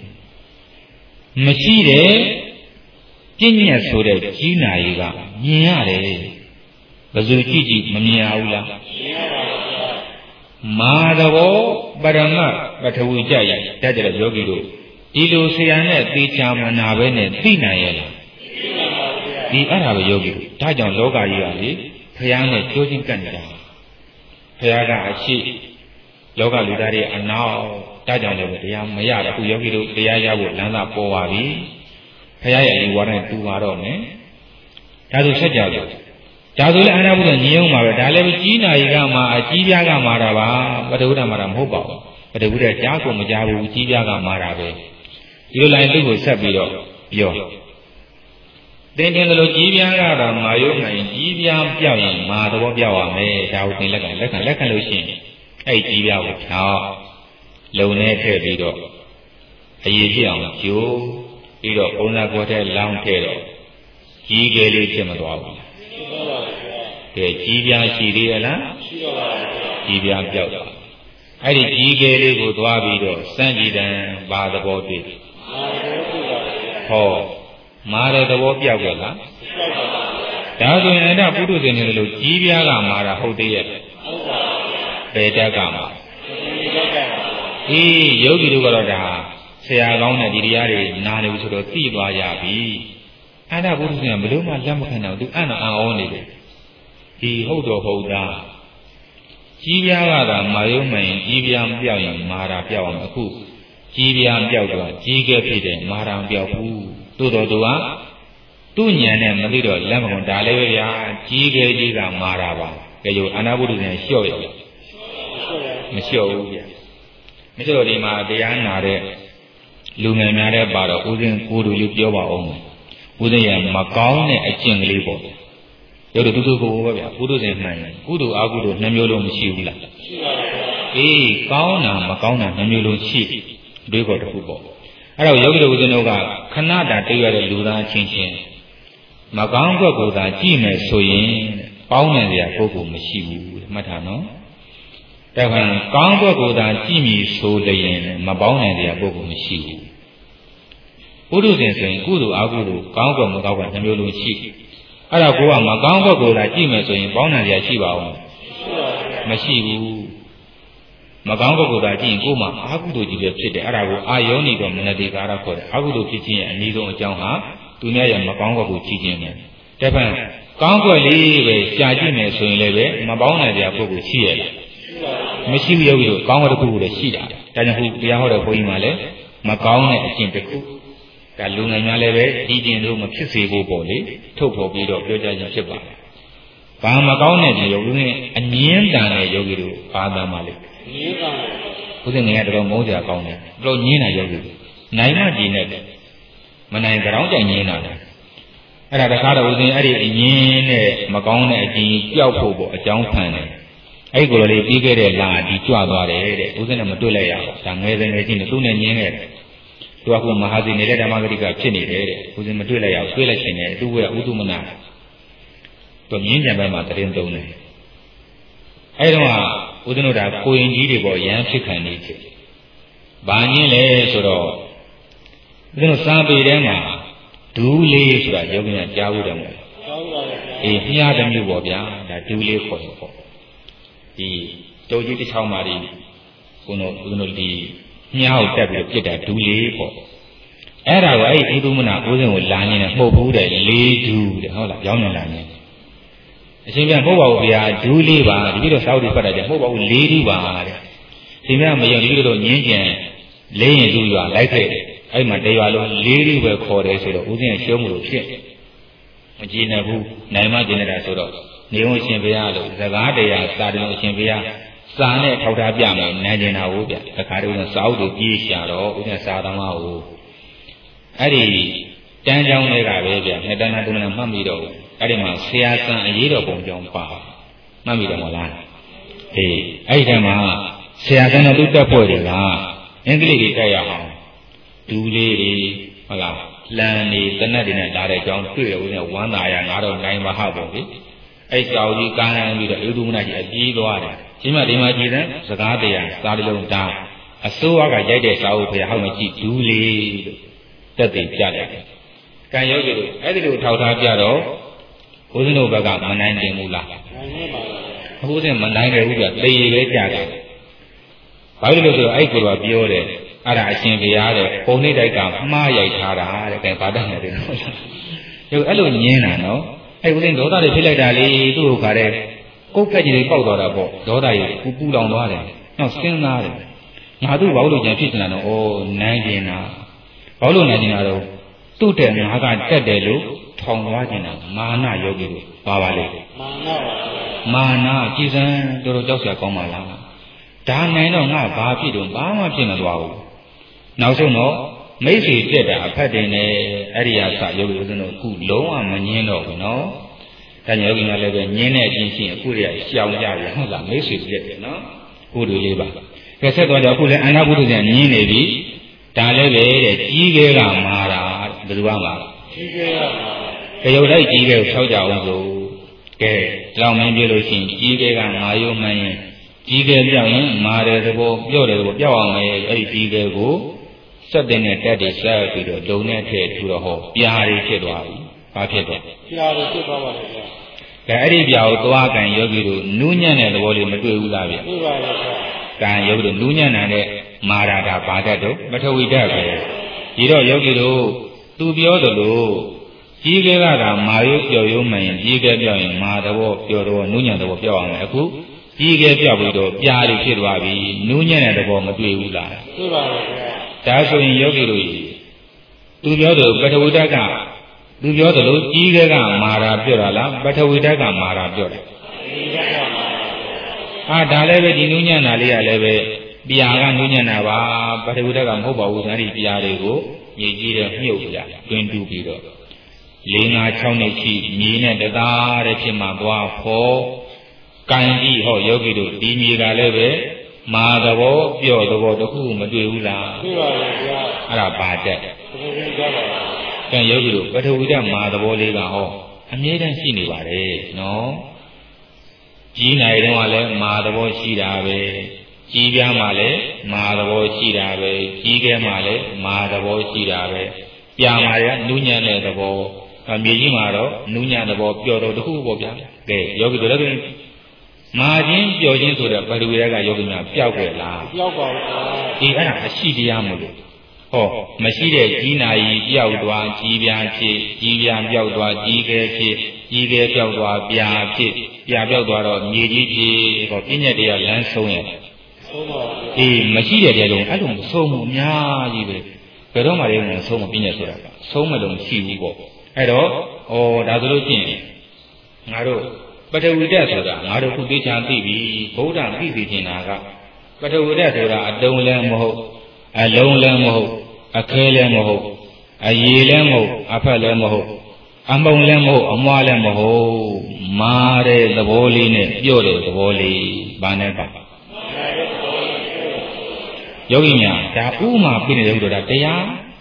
မရှိတဲ့ပြည့်ညက်ဆိုတဲ့ကြီးနာရီကမြင်ရတယ်ဘယ်သူကြည့်ကြည့်မမြင်ရဘူးလားမြင်ရပါဘူးဗျာမာသဘောပရမတ်ပထဝီကြရတတ်ကြတဲ့ယောဂီတို့ဒီလိုဆရာနဲ့သေချာမနာပဲနဲ့သိနိုင်ရဲ့လားသိနိုင်ပါဘူးဗျာဒီအဲ့ဒါပဲယောဂီတို့ဒါကြောင့်လောကကြီးကလေဖျားနဲ့ကြိုးချင်းကပ်နေတာဘုရားကအရှိလောကလူသားတွေအနောက်တာကြောင့်လည်းတရားမရတော့အခုယောဂီတို့တရားရဖို့လမ်းသာပေါ်ပါပြီဘုရားရဲ့အယူဝါဒနဲ့တူပါတော့မယ်ဒါဆိုဆက်ကြလို့ဒါဆိုလည်းအာနာဘုရားညင်းအောင်ပါပဲဒါလည်းကြီးနာရီကမှအကြီးပြားကမှာတာပါပထဝီဓမ္မတာမဟုတ်ပါဘူးပထဝီဓာတ်ကြားကိုမကြားဘူးကြီးပြားကမှာတာပဲဒီလိုလိုက်သူ့ကိုဆက်ပြီးတော့ပြောတင်တင်လို့ကြီးပြားကတော့မာယုံနိုင်ကြီးပြားပြောက်ရင်မာသဘောပြောက်ရမယ်ဒါကိုသင်လက်ကလက်ခံလက်ခံလို့ရှိရင်အဲ့ကြီးပြားကိုဖြောင်းလုံနဲ့ထည့်ပြီးတော့အရေးပြအောင်ကျိုးပြီးတော့ပုံစံကိုယ်ထဲလောင်းထည့်တော့ကြီးကလေးဖြစ်မသွားဘူးဖြစ်ပါပါဗျာကဲကြီးပြားရှိသေးရလားရှိပါပါဗျာကြီးပြားပြောက်သွားအဲ့ဒီကြီးကလေးကိုသွားပြီးတော့စံကြည်တံဘာသဘောတွေ့မာသဘောတွေ့ပါဗျာဟောမာတဲ့သဘောပြောက်ကြလားဒါဆိုရင်အဲ့ဒါပုထုဇဉ်တွေလို့ကြီးပြားကမာတာဟုတ်သေးရဲ့ဟုတ်ပါဘူးဘယ်တက်ကမှာအေးယောဂီတို့ကတော့ဒါဆရာကောင်းတဲ့ဒီတရားတွေနားနေပြီဆိုတော့သိသွားရပြီအဲ့ဒါပုထုဇဉ်ကဘလို့မှလက်မခံတော့သူအဲ့တော့အံ့ဩနေတယ်ဒီဟုတ်တော့ဟုတ်သားကြီးပြားကသာမာယုံမှန်ရင်ကြီးပြားမပြောက်ရင်မာတာပြောက်အောင်အခုကြီးပြားပြောက်တော့ကြီးခဲ့ဖြစ်တယ်မာတာမပြောက်ဘူးသို့တော်သူကသူ့ဉာဏ်နဲ့မသိတော့လက်မကုန်ဒါလည်းပဲဗျာကြီးခဲ့ကြီးကမာတာပါကြည့်အာနာပုထုဇဉ်လျှော့ရမလျှော့ဘူးဗျာမလျှော့ဒီမှာတရားနာတဲ့လူငယ်များတဲ့ပါတော့ဦးဇင်းကိုယ်တို့လေးပြောပါအောင်ဦးဇင်းရဲ့မကောင်းတဲ့အကျင့်ကလေးပေါ့ရုပ်တူတူကိုပဲဗျာပုထုဇဉ်မှန်တယ်ကုသိုလ်အကုသိုလ်နှမျိုးလုံးမရှိဘူးလားရှိပါပါအေးကောင်းတာမကောင်းတာနှမျိုးလုံးရှိတွေးခေါ်တစ်ခုပေါ့အဲ့တော့ယောဂီတို့ဦးဇင်းတို့ကခဏတာတွေ့ရတဲ့လူသားချင်းချင်းမကောင်းဘက်ကိုသာကြည့်မယ်ဆိုရင်ပေါင်းနိုင်စရာပုဂ္ဂိုလ်မရှိဘူးမှတ်ထားနော်ဒါကကောင်းဘက်ကိုသာကြည့်မည်ဆိုလျင်မပေါင်းနိုင်စရာပုဂ္ဂိုလ်မရှိဘူးပုထုဇဉ်ဆိုရင်ကုသိုလ်အကုသိုလ်ကောင်းကောင်းမကောင်းကောင်းနှမျိုးလုံးရှိအဲ့ဒါကိုကမကောင်းဘက်ကိုသာကြည့်မယ်ဆိုရင်ပေါင်းနိုင်စရာရှိပါဦးမရှိဘူးမကောင်းဘက်ကိုသာကြည့်ရင်ကိုယ်မှာအာဟုတုကြီးပဲဖြစ်တယ်အဲ့ဒါကိုအာယောနိတော်မနတိကာရခေါ်တယ်အာဟုတုဖြစ်ခြင်းရဲ့အနည်းဆုံးအကြောင်းဟာသူများရဲ့မကောင်းဘက်ကိုကြည့်ခြင်းနဲ့တပံကောင်းဘက်လေးပဲရှားကြည့်မယ်ဆိုရင်လည်းပဲမပေါင်းနိုင်စရာပုဂ္ဂိုလ်ရှိရဲ့မရှိဘူးယောဂီတို့ကောင်းတဲ့တစ်ခုကိုလည်းရှိတာဒါကြောင့်ခုတရားဟောတဲ့ဘုန်းကြီးမှလည်းမကောင်းတဲ့အကျင့်တစ်ခုဒါလူငယ်များလည်းပဲဒီကျင့်တို့မဖြစ်စေဖို့ပေါ့လေထုတ်ဖော်ပြီးတော့ပြောကြခြင်းဖြစ်ပါတယ်ဘာမကောင်းတဲ့ဒီယောဂီနဲ့အငင်းတန်တဲ့ယောဂီတို့ဘာသာမှလေငင်းတန်ဘုရားငယ်ကတော့မုန်းစရာကောင်းတယ်ဘလို့ငင်းတာယောဂီနိုင်မှကြည်နဲ့မနိုင်ကြောင်းကြိုင်ငင်းတာအဲ့ဒါတခါတော့ဦးဇင်းအဲ့ဒီအငင်းနဲ့မကောင်းတဲ့အကျင့်ပျောက်ဖို့ပေါ့အကြောင်းဖန်တယ်အဲ့ကိုယ်လေးပြီးခဲ့တဲ့လာဒီကြွသွားတယ်တဲ့ဦးဇင်းနဲ့မတွေ့လိုက်ရဘူးဒါငယ်စဉ်ငယ်ချင်းနဲ့သူ့နဲ့ညင်းခဲ့တယ်သူကခုမဟာစီနေတဲ့ဓမ္မဂတိကဖြစ်နေတယ်တဲ့ဦးဇင်းမတွေ့လိုက်ရအောင်တွေ့လိုက်ရှင်တယ်သူကဥဒုမနာသူမြင်းကြံဘက်မှာတရင်သုံးတယ်အဲ့တော့ဦးဇင်းတို့ဒါကိုရင်ကြီးတွေပေါ်ရမ်းဖြစ်ခံနေတယ်ဘာညင်းလဲဆိုတော့ဦးဇင်းတို့စာပေထဲမှာဒူးလေးဆိုတာယောဂီများကြားဘူးတယ်မို့ကြားပါပါအေးမြားတစ်မျိုးပေါ့ဗျာဒါဒူးလေးခေါ်တယ်ပေါ့ဒီတိုးကြီးတစ်ချောင်းပါဒီဘုန်းတော်ဦးဇင်းတို့ဒီမြားကိုတက်ပြီးပြစ်တာဒူးလေးပေါ့အဲ့ဒါကိုအဲ့ဒီဥဒုမနာဦးဇင်းကိုလာနေတယ်မှုတ်ဘူးတယ်လေးဒူးတဲ့ဟုတ်လားကြောင်းနေလာနေအရှင်ပြန်မဟုတ်ပါဘူးဗျာဒူးလေးပါဒီလိုတော့စောက်တွေဖတ်တာကြမဟုတ်ပါဘူးလေးဒူးပါတဲ့ဒီမြတ်မယုံဒီလိုတော့ညင်းကျင်လေးရင်ဒူးရွာလိုက်ခဲ့တယ်အဲ့မှာတရားလုံးလေးဒူးပဲခေါ်တယ်ဆိုတော့ဦးဇင်းရှုံးမှုလို့ဖြစ်မကြည်နေဘူးနိုင်မကျင်နေတာဆိုတော့နေုံရှင်ဘုရားလို့စကားတရားစာတယ်လို့အရှင်ဘုရားစာနဲ့ထောက်ထားပြမယ်နိုင်ကျင်တာဟုတ်ဗျတခါတည်းကစာအုပ်တွေပြေးရှာတော့ဦးဇင်းစာသမားကိုအဲ့ဒီတန်းချောင်းတွေကပဲဗျနှစ်တန်းတန်းမှတ်မိတော့အဲ့ဒီမှာဆရာဆန်အရေးတော်ပုံကြောင်းပါမှတ်မိတယ်မဟုတ်လားအေးအဲ့ဒီတည်းမှာဆရာဆန်တို့တက်ဖွဲ့တွေကအင်္ဂလိပ်တွေတက်ရအောင်ဒူးလေးတွေဟုတ်လားလမ်းနေတနတ်တွေနဲ့လာတဲ့အကြောင်းတွေ့ရဦးနဲ့ဝမ်းသာရငါတော့နိုင်ပါဟပေါ့ဗျအဲ့ကြောင်ကြီးကားလမ်းပြီးတော့ဧဒုမနကြီးအပြေးသွားတယ်ဒီမှာဒီမှာကြည်တဲ့စကားတရားစာတလုံးဒါအစိုးရကရိုက်တဲ့စာအုပ်ဖေဟောက်မကြည့်ဒူးလေးလို့တက်သိပြတယ်ကံယောဂီတို့အဲ့ဒီလိုထောက်ထားပြတော့ဦးဇင်းတို့ဘက်ကမနိုင်နိုင်ဘူးလားနိုင်ပါပါဘူးဦးဇင်းမနိုင်တယ်ဘူးပြသေရပဲကြားတယ်ဘာလို့လဲဆိုတော့အဲ့ကိုယ်ကပြောတယ်အဲ့ဒါအရှင်ဘုရားတဲ့ပုံနှိမ့်တိုက်ကမှားရိုက်ထားတာတဲ့ကဲဘာတတ်နေတယ်နော်ဒီအဲ့လိုညင်းတာနော်အဲ့ဦးဇင်းဒေါသတွေဖြစ်လိုက်တာလေသူ့ကိုခါတဲ့ကုတ်ကက်ကြီးတွေပေါက်သွားတာပေါ့ဒေါသကြီးပူပူလောင်သွားတယ်နောက်စဉ်းစားတယ်ငါတို့ဘာလို့ကြံဖြစ်နေတာတော့ဩနိုင်ကျင်တာဘာလို့နိုင်ကျင်တာတော့သူ့တဲ့ငါကတက်တယ်လို့ထောင်သွားကျင်တာမာနယောဂီတို့ပါပါလေမာနပါမာနကြည်စံတော်တော်ကြောက်စရာကောင်းပါလားဒါနိုင်တော့ငါဘာဖြစ်တော့ဘာမှဖြစ်မသွားဘူးနောက်ဆုံးတော့မိတ်ဆွေတက်တာအဖက်တင်နေအဲ့ဒီဟာစယောဂီဦးဇင်းတို့အခုလုံးဝမငင်းတော့ဘူးနော်ဒါကြောင့်ယောဂီများလည်းပဲငင်းတဲ့အချင်းချင်းအခုတည်းကရှောင်ကြပြီဟုတ်လားမိတ်ဆွေတက်တယ်နော်ဘုဒ္ဓလေးပါကဲဆက်သွားကြအခုလည်းအနာဘုဒ္ဓဇင်ငင်းနေပြီဒါလည်းပဲတဲ့ကြီးခဲကမာတာဘယ်သူကမာကြီးခဲကမာတရုတ်လိုက်ကြီးခဲကိုဖြောက်ကြအောင်ဆိုကဲကြောင်မင်းပြလို့ရှိရင်ကြီးခဲကမာယုံမှန်းရင်ကြီးခဲပြောင်းရင်မာတယ်သဘောပြော့တယ်သဘောပြောက်အောင်မယ်အဲ့ဒီကြီးခဲကိုစက်တဲ့နဲ့တက်တွေဆက်ပြီးတော့ဒုံနဲ့ထည့်ထူတော့ဟောပြားတွေဖြစ်သွားပြီဘာဖြစ်တော့ပြားတွေဖြစ်သွားပါလေဗျာကဲအဲ့ဒီပြားကိုသွားကန်ယောဂီတို့နူးညံ့တဲ့သဘောလေးမတွေ့ဘူးလားဗျာတွေ့ပါရဲ့ဗျာကံယောဂီတို့နူးညံ့တဲ့မာရာတာဘာတတ်တော့ပထဝီဓာတ်ပဲဒီတော့ယောဂီတို့သူပြောသလိုကြီးခဲကတာမာယုပျော်ယုံမှန်ရင်ကြီးခဲပြောင်းရင်မာသဘောပျော်တော့နူးညံ့သဘောပြောင်းအောင်အခုကြီးခဲပြောက်ပြီးတော့ပြားတွေဖြစ်သွားပြီနူးညံ့တဲ့သဘောမတွေ့ဘူးလားတွေ့ပါရဲ့ဗျာဒါဆိုရင်ယောဂီတို့သူပြောတယ်ပထဝီဓာတ်ကသူပြောတယ်လို့ကြီးခဲကမာရာပြောတာလားပထဝီဓာတ်ကမာရာပြောတယ်ဟာဒါလည်းပဲဒီနူးညံ့တာလေးကလည်းပဲပြာကနူးညံ့တာပါပထဝီဓာတ်ကမဟုတ်ပါဘူးအဲ့ဒီပြာတွေကိုမြေကြီးတဲ့မြုပ်ပြတွင်တူပြီးတော့လေးငါးခြောက်နှစ်ရှိမြေနဲ့တသားတဲ့ဖြစ်မှသွားဖို့ကံကြီးဟောယောဂီတို့ဒီမြေကလည်းပဲမာသဘောပြော့သဘောတခုမတွေ့ဘူးလားတွေ့ပါရဲ့ဗျာအဲ့ဒါဘာတက်ပထဝီဓာတ်ပါကံယောဂီတို့ပထဝီဓာတ်မာသဘောလေးကဟောအမြဲတမ်းရှိနေပါတယ်နော်ကြီးနိုင်တုန်းကလည်းမာသဘောရှိတာပဲကြီးပြားမှလည်းမာသဘောရှိတာပဲကြီးခဲမှလည်းမာသဘောရှိတာပဲပြာမှာလည်းနူးညံ့တဲ့သဘောအမြေကြီးမှာတော့နူးညံ့သဘောပျော်တော့တခုပေါ့ဗျာကဲယောဂီတို့လည်းမာခြင်းပျော်ခြင်းဆိုတဲ့ပထဝီဓာတ်ကယောဂီများပျောက်ကြလားပျောက်ပါဘူးဒီအဲ့ဒါအရှိတရားမလို့ဟောမရှိတဲ့ကြီးနာယီပျောက်သွားကြီးပြားဖြစ်ကြီးပြားပျောက်သွားကြီးခဲဖြစ်ကြီးခဲပျောက်သွားပြားဖြစ်ပြားပျောက်သွားတော့မြေကြီးဖြစ်ဟောပြဉ္ညာတရားလမ်းဆုံးရဲ့ဆုံးပါဘူးအေးမရှိတဲ့တရားလုံးအဲ့လိုမဆုံးဘူးအများကြီးပဲဘယ်တော့မှလည်းမဆုံးမပြဉ္ညာဆိုတာကဆုံးမလို့ရှိဘူးပေါ့အဲ့တော့ဩဒါဆိုလို့ရှိရင်ငါတို့ပထဝီဓာတ်ဆိုတာငါတို့ခုသိချာသိပြီဗုဒ္ဓသိသိချင်တာကပထဝီဓာတ်ဆိုတာအတုံးလည်းမဟုတ်အလုံးလည်းမဟုတ်အခဲလည်းမဟုတ်အရေလည်းမဟုတ်အဖက်လည်းမဟုတ်အမုံလည်းမဟုတ်အမွားလည်းမဟုတ်မာတဲ့သဘောလေးနဲ့ပြော့တဲ့သဘောလေးဘာနဲ့ပါယောဂီများဒါဥမာပြနေတဲ့ဥဒ္ဒရာတရား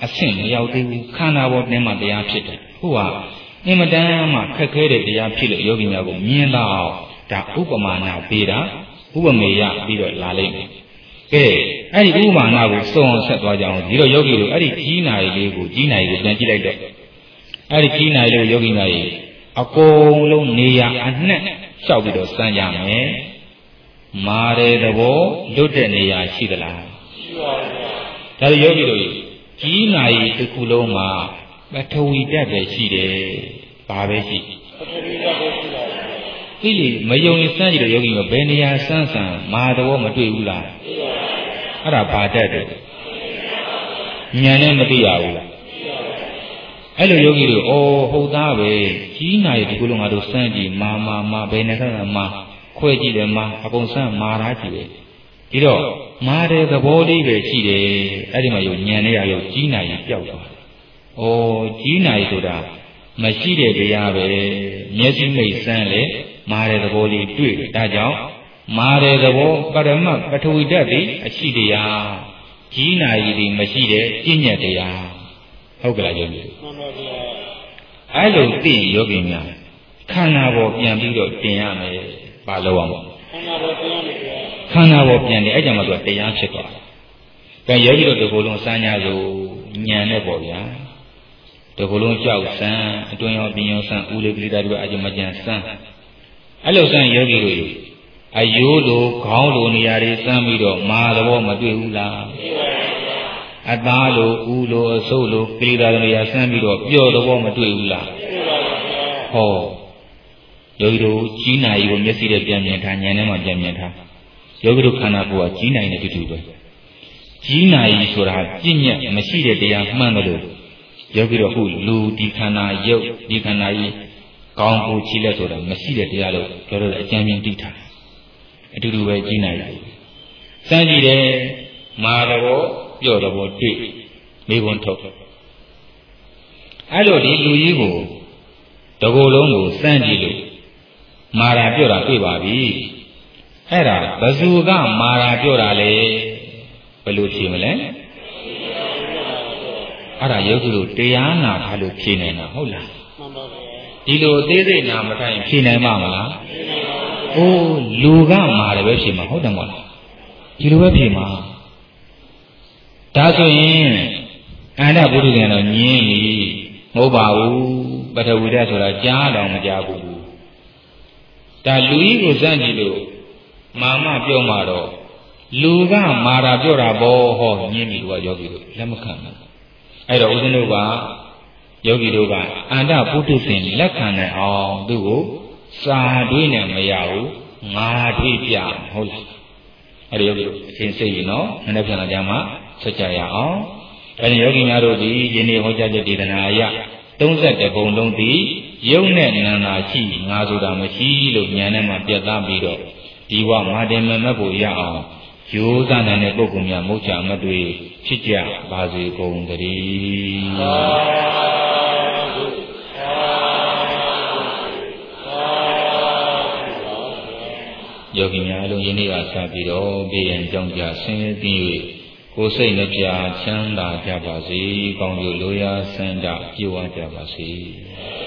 အဆင့်မရောက်သေးဘူးခန္ဓာပေါ်တင်းမှတရားဖြစ်တယ်ဟုတ်ဟာအင်မတန်မှခက်ခဲတဲ့တရားဖြစ်လို့ယောဂီများကိုမြင်တော့ဒါဥပမာနာပေးတာဥပမေယပြီးတော့လာလိမ့်မယ်ကဲအဲ့ဒီဥပမာနာကိုစုံအောင်ဆက်သွားကြအောင်ဒီတော့ယောဂီတို့အဲ့ဒီကြီးနာရီလေးကိုကြီးနာရီကိုပြန်ကြည့်လိုက်တော့အဲ့ဒီကြီးနာရီလေးကိုယောဂီများကြီးအကုန်လုံးနေရာအနှက်လျှောက်ပြီးတော့စမ်းကြမယ်မာတဲ့သဘောလွတ်တဲ့နေရာရှိသလားရှိပါဘူးဒါဆိုယောဂီတို့ကြီးနာရီတစ်ခုလုံးမှာပထဝီဓာတ်ပဲရှိတယ်ဘာပဲရှိပထဝီဓာတ်ပဲရှိပါဘူးဒီလေမယုံရင်စမ်းကြည့်တော့ယောဂီတို့ဘယ်နေရာစမ်းစမ်းမာသဘောမတွေ့ဘူးလားတွေ့ပါဘူးအဲ့ဒါဘာဓာတ်တယ်ဉာဏ်နဲ့မသိရဘူးလားအဲ့လိုယောဂီတို့ဩဟုတ်သားပဲကြီးနာရီဒီကုလုံးငါတို့စမ်းကြည့်မာမာမာဘယ်နဲ့စမ်းမာခွဲကြည့်တယ်မာအကုန်စမ်းမာသားကြည့်ပဲဒီတော့မာတဲ့သဘောလေးပဲရှိတယ်အဲ့ဒီမှာယောဉာဏ်နဲ့ရောကြီးနာရီပျောက်သွားတယ်ဩကြီးနာရီဆိုတာမရှိတဲ့တရားပဲမျက်စိမိတ်စမ်းလေမာတဲ့သဘောလေးတွေ့တယ်ဒါကြောင့်မာတဲ့သဘောပရမတ်ပထဝီဓာတ်ဒီအရှိတရားကြီးနာရီဒီမရှိတဲ့ပြဉ္ညာတရားဟုတ်ကလားယောဂီမှန်ပါဗျာအဲ့လိုသိရင်ယောဂီများခန္ဓာပေါ်ပြန်ပြီးတော့တင်ရမယ်ဘာလို့အောင်ခန္ဓာပေါ်ပြန်ရမယ်ဗျာခန္ဓာပေါ်ပြန်တယ်အဲ့ကြောင့်မှသူကတရားဖြစ်သွားတယ်ဒါယောဂီတို့ဒီကိုယ်လုံးစမ်းကြဆိုဉာဏ်နဲ့ပေါ့ဗျာဒီကိုယ်လုံးကြောက်စမ်းအတွင်းရောပြင်ရောစမ်းဦးလေးကလေးတာတို့အကြမကြံစမ်းအဲ့လိုစမ်းယောဂီတို့အယိုးလိုခေါင်းလိုနေရာတွေစမ်းပြီးတော့မာသဘောမတွေ့ဘူးလားအသားလိုဦးလိုအဆုပ်လိုကိလေသာတွေရဆန်းပြီးတော့ပျော်သဘောမတွေ့ဘူးလားဟောယောဂီတို့ကြီးနာရီကိုမျက်စိနဲ့ပြန်မြင်ထားဉာဏ်နဲ့မှပြန်မြင်ထားယောဂီတို့ခန္ဓာကိုယ်ကကြီးနာရီနဲ့တူတူပဲကြီးနာရီဆိုတာပြည့်ညက်မရှိတဲ့တရားမှန်တယ်လို့ယောဂီတို့ခုလူဒီခန္ဓာရုပ်ဒီခန္ဓာကြီးကောင်းကိုချီလက်ဆိုတာမရှိတဲ့တရားလို့ပြောတော့အကျဉ်းချင်းသိထားအတူတူပဲကြီးနာရီစမ်းကြည့်တယ်မာတော်ပြောတော့ဘောတွေ့မိဘုံထုတ်အဲ့လိုဒီလူကြီးကိုတကိုယ်လုံးကိုစမ်းကြည့်လို့မာရာပြောတာတွေ့ပါပြီအဲ့ဒါဘဇူကမာရာပြောတာလေဘယ်လိုဖြေမလဲအဲ့ဒါယောဂီတို့တရားနာထားလို့ဖြေနိုင်တာဟုတ်လားမှန်ပါဗျာဒီလိုအသေးစိတ်နာမထိုင်ဖြေနိုင်မှာမလားအိုးလူကမာတယ်ပဲဖြေမှာဟုတ်တယ်မဟုတ်လားဒီလိုပဲဖြေမှာဒါဆိုရင်အန္တပုရိသေတော့ညင်းပြီမဟုတ်ပါဘူးပထဝီဓာတ်ဆိုတာကြားတော်မကြားဘူးဒါလူကြီးကိုစမ်းကြည့်လို့မာမပြောမှတော့လူကမာတာပြောတာဘောဟောညင်းပြီကယောဂီတို့လက်မခံဘူးအဲ့တော့ဦးဇင်းတို့ကယောဂီတို့ကအန္တပုရိသေလက်ခံနိုင်အောင်သူ့ကိုစာတွေးနဲ့မရဘူးငါတွေးပြဟုတ်လားအဲ့ဒီယောဂီတို့အရှင်းစိတ်ရင်နော်နည်းနည်းပြန်လာကြမှာဆက်ကြရအောင်အဲဒီယောဂီများတို့ဒီယနေ့ဟောကြားချက်ဒေသနာအရသုံးဆယ့်တစ်ပုံလုံးသည်ယုံနဲ့နန္နာရှိငါဆိုတာမရှိလို့ဉာဏ်နဲ့မှပြတ်သားပြီးတော့ဒီဝမာတင်မမတ်ဖို့ရအောင်ရိုးသားတဲ့ပုဂ္ဂိုလ်များမုတ်ချမတွေဖြစ်ကြပါစေကုန်သတည်းယောဂီများလုံးယနေ့ကစပြီးတော့ဘေးရန်ကြောင့်ကြဆင်းရဲပြီး၍ကိုယ်စိတ်နှပြချမ်းသာကြပါစေကောင်းကျိုးလိုရာဆန္ဒပြေဝကြပါစေ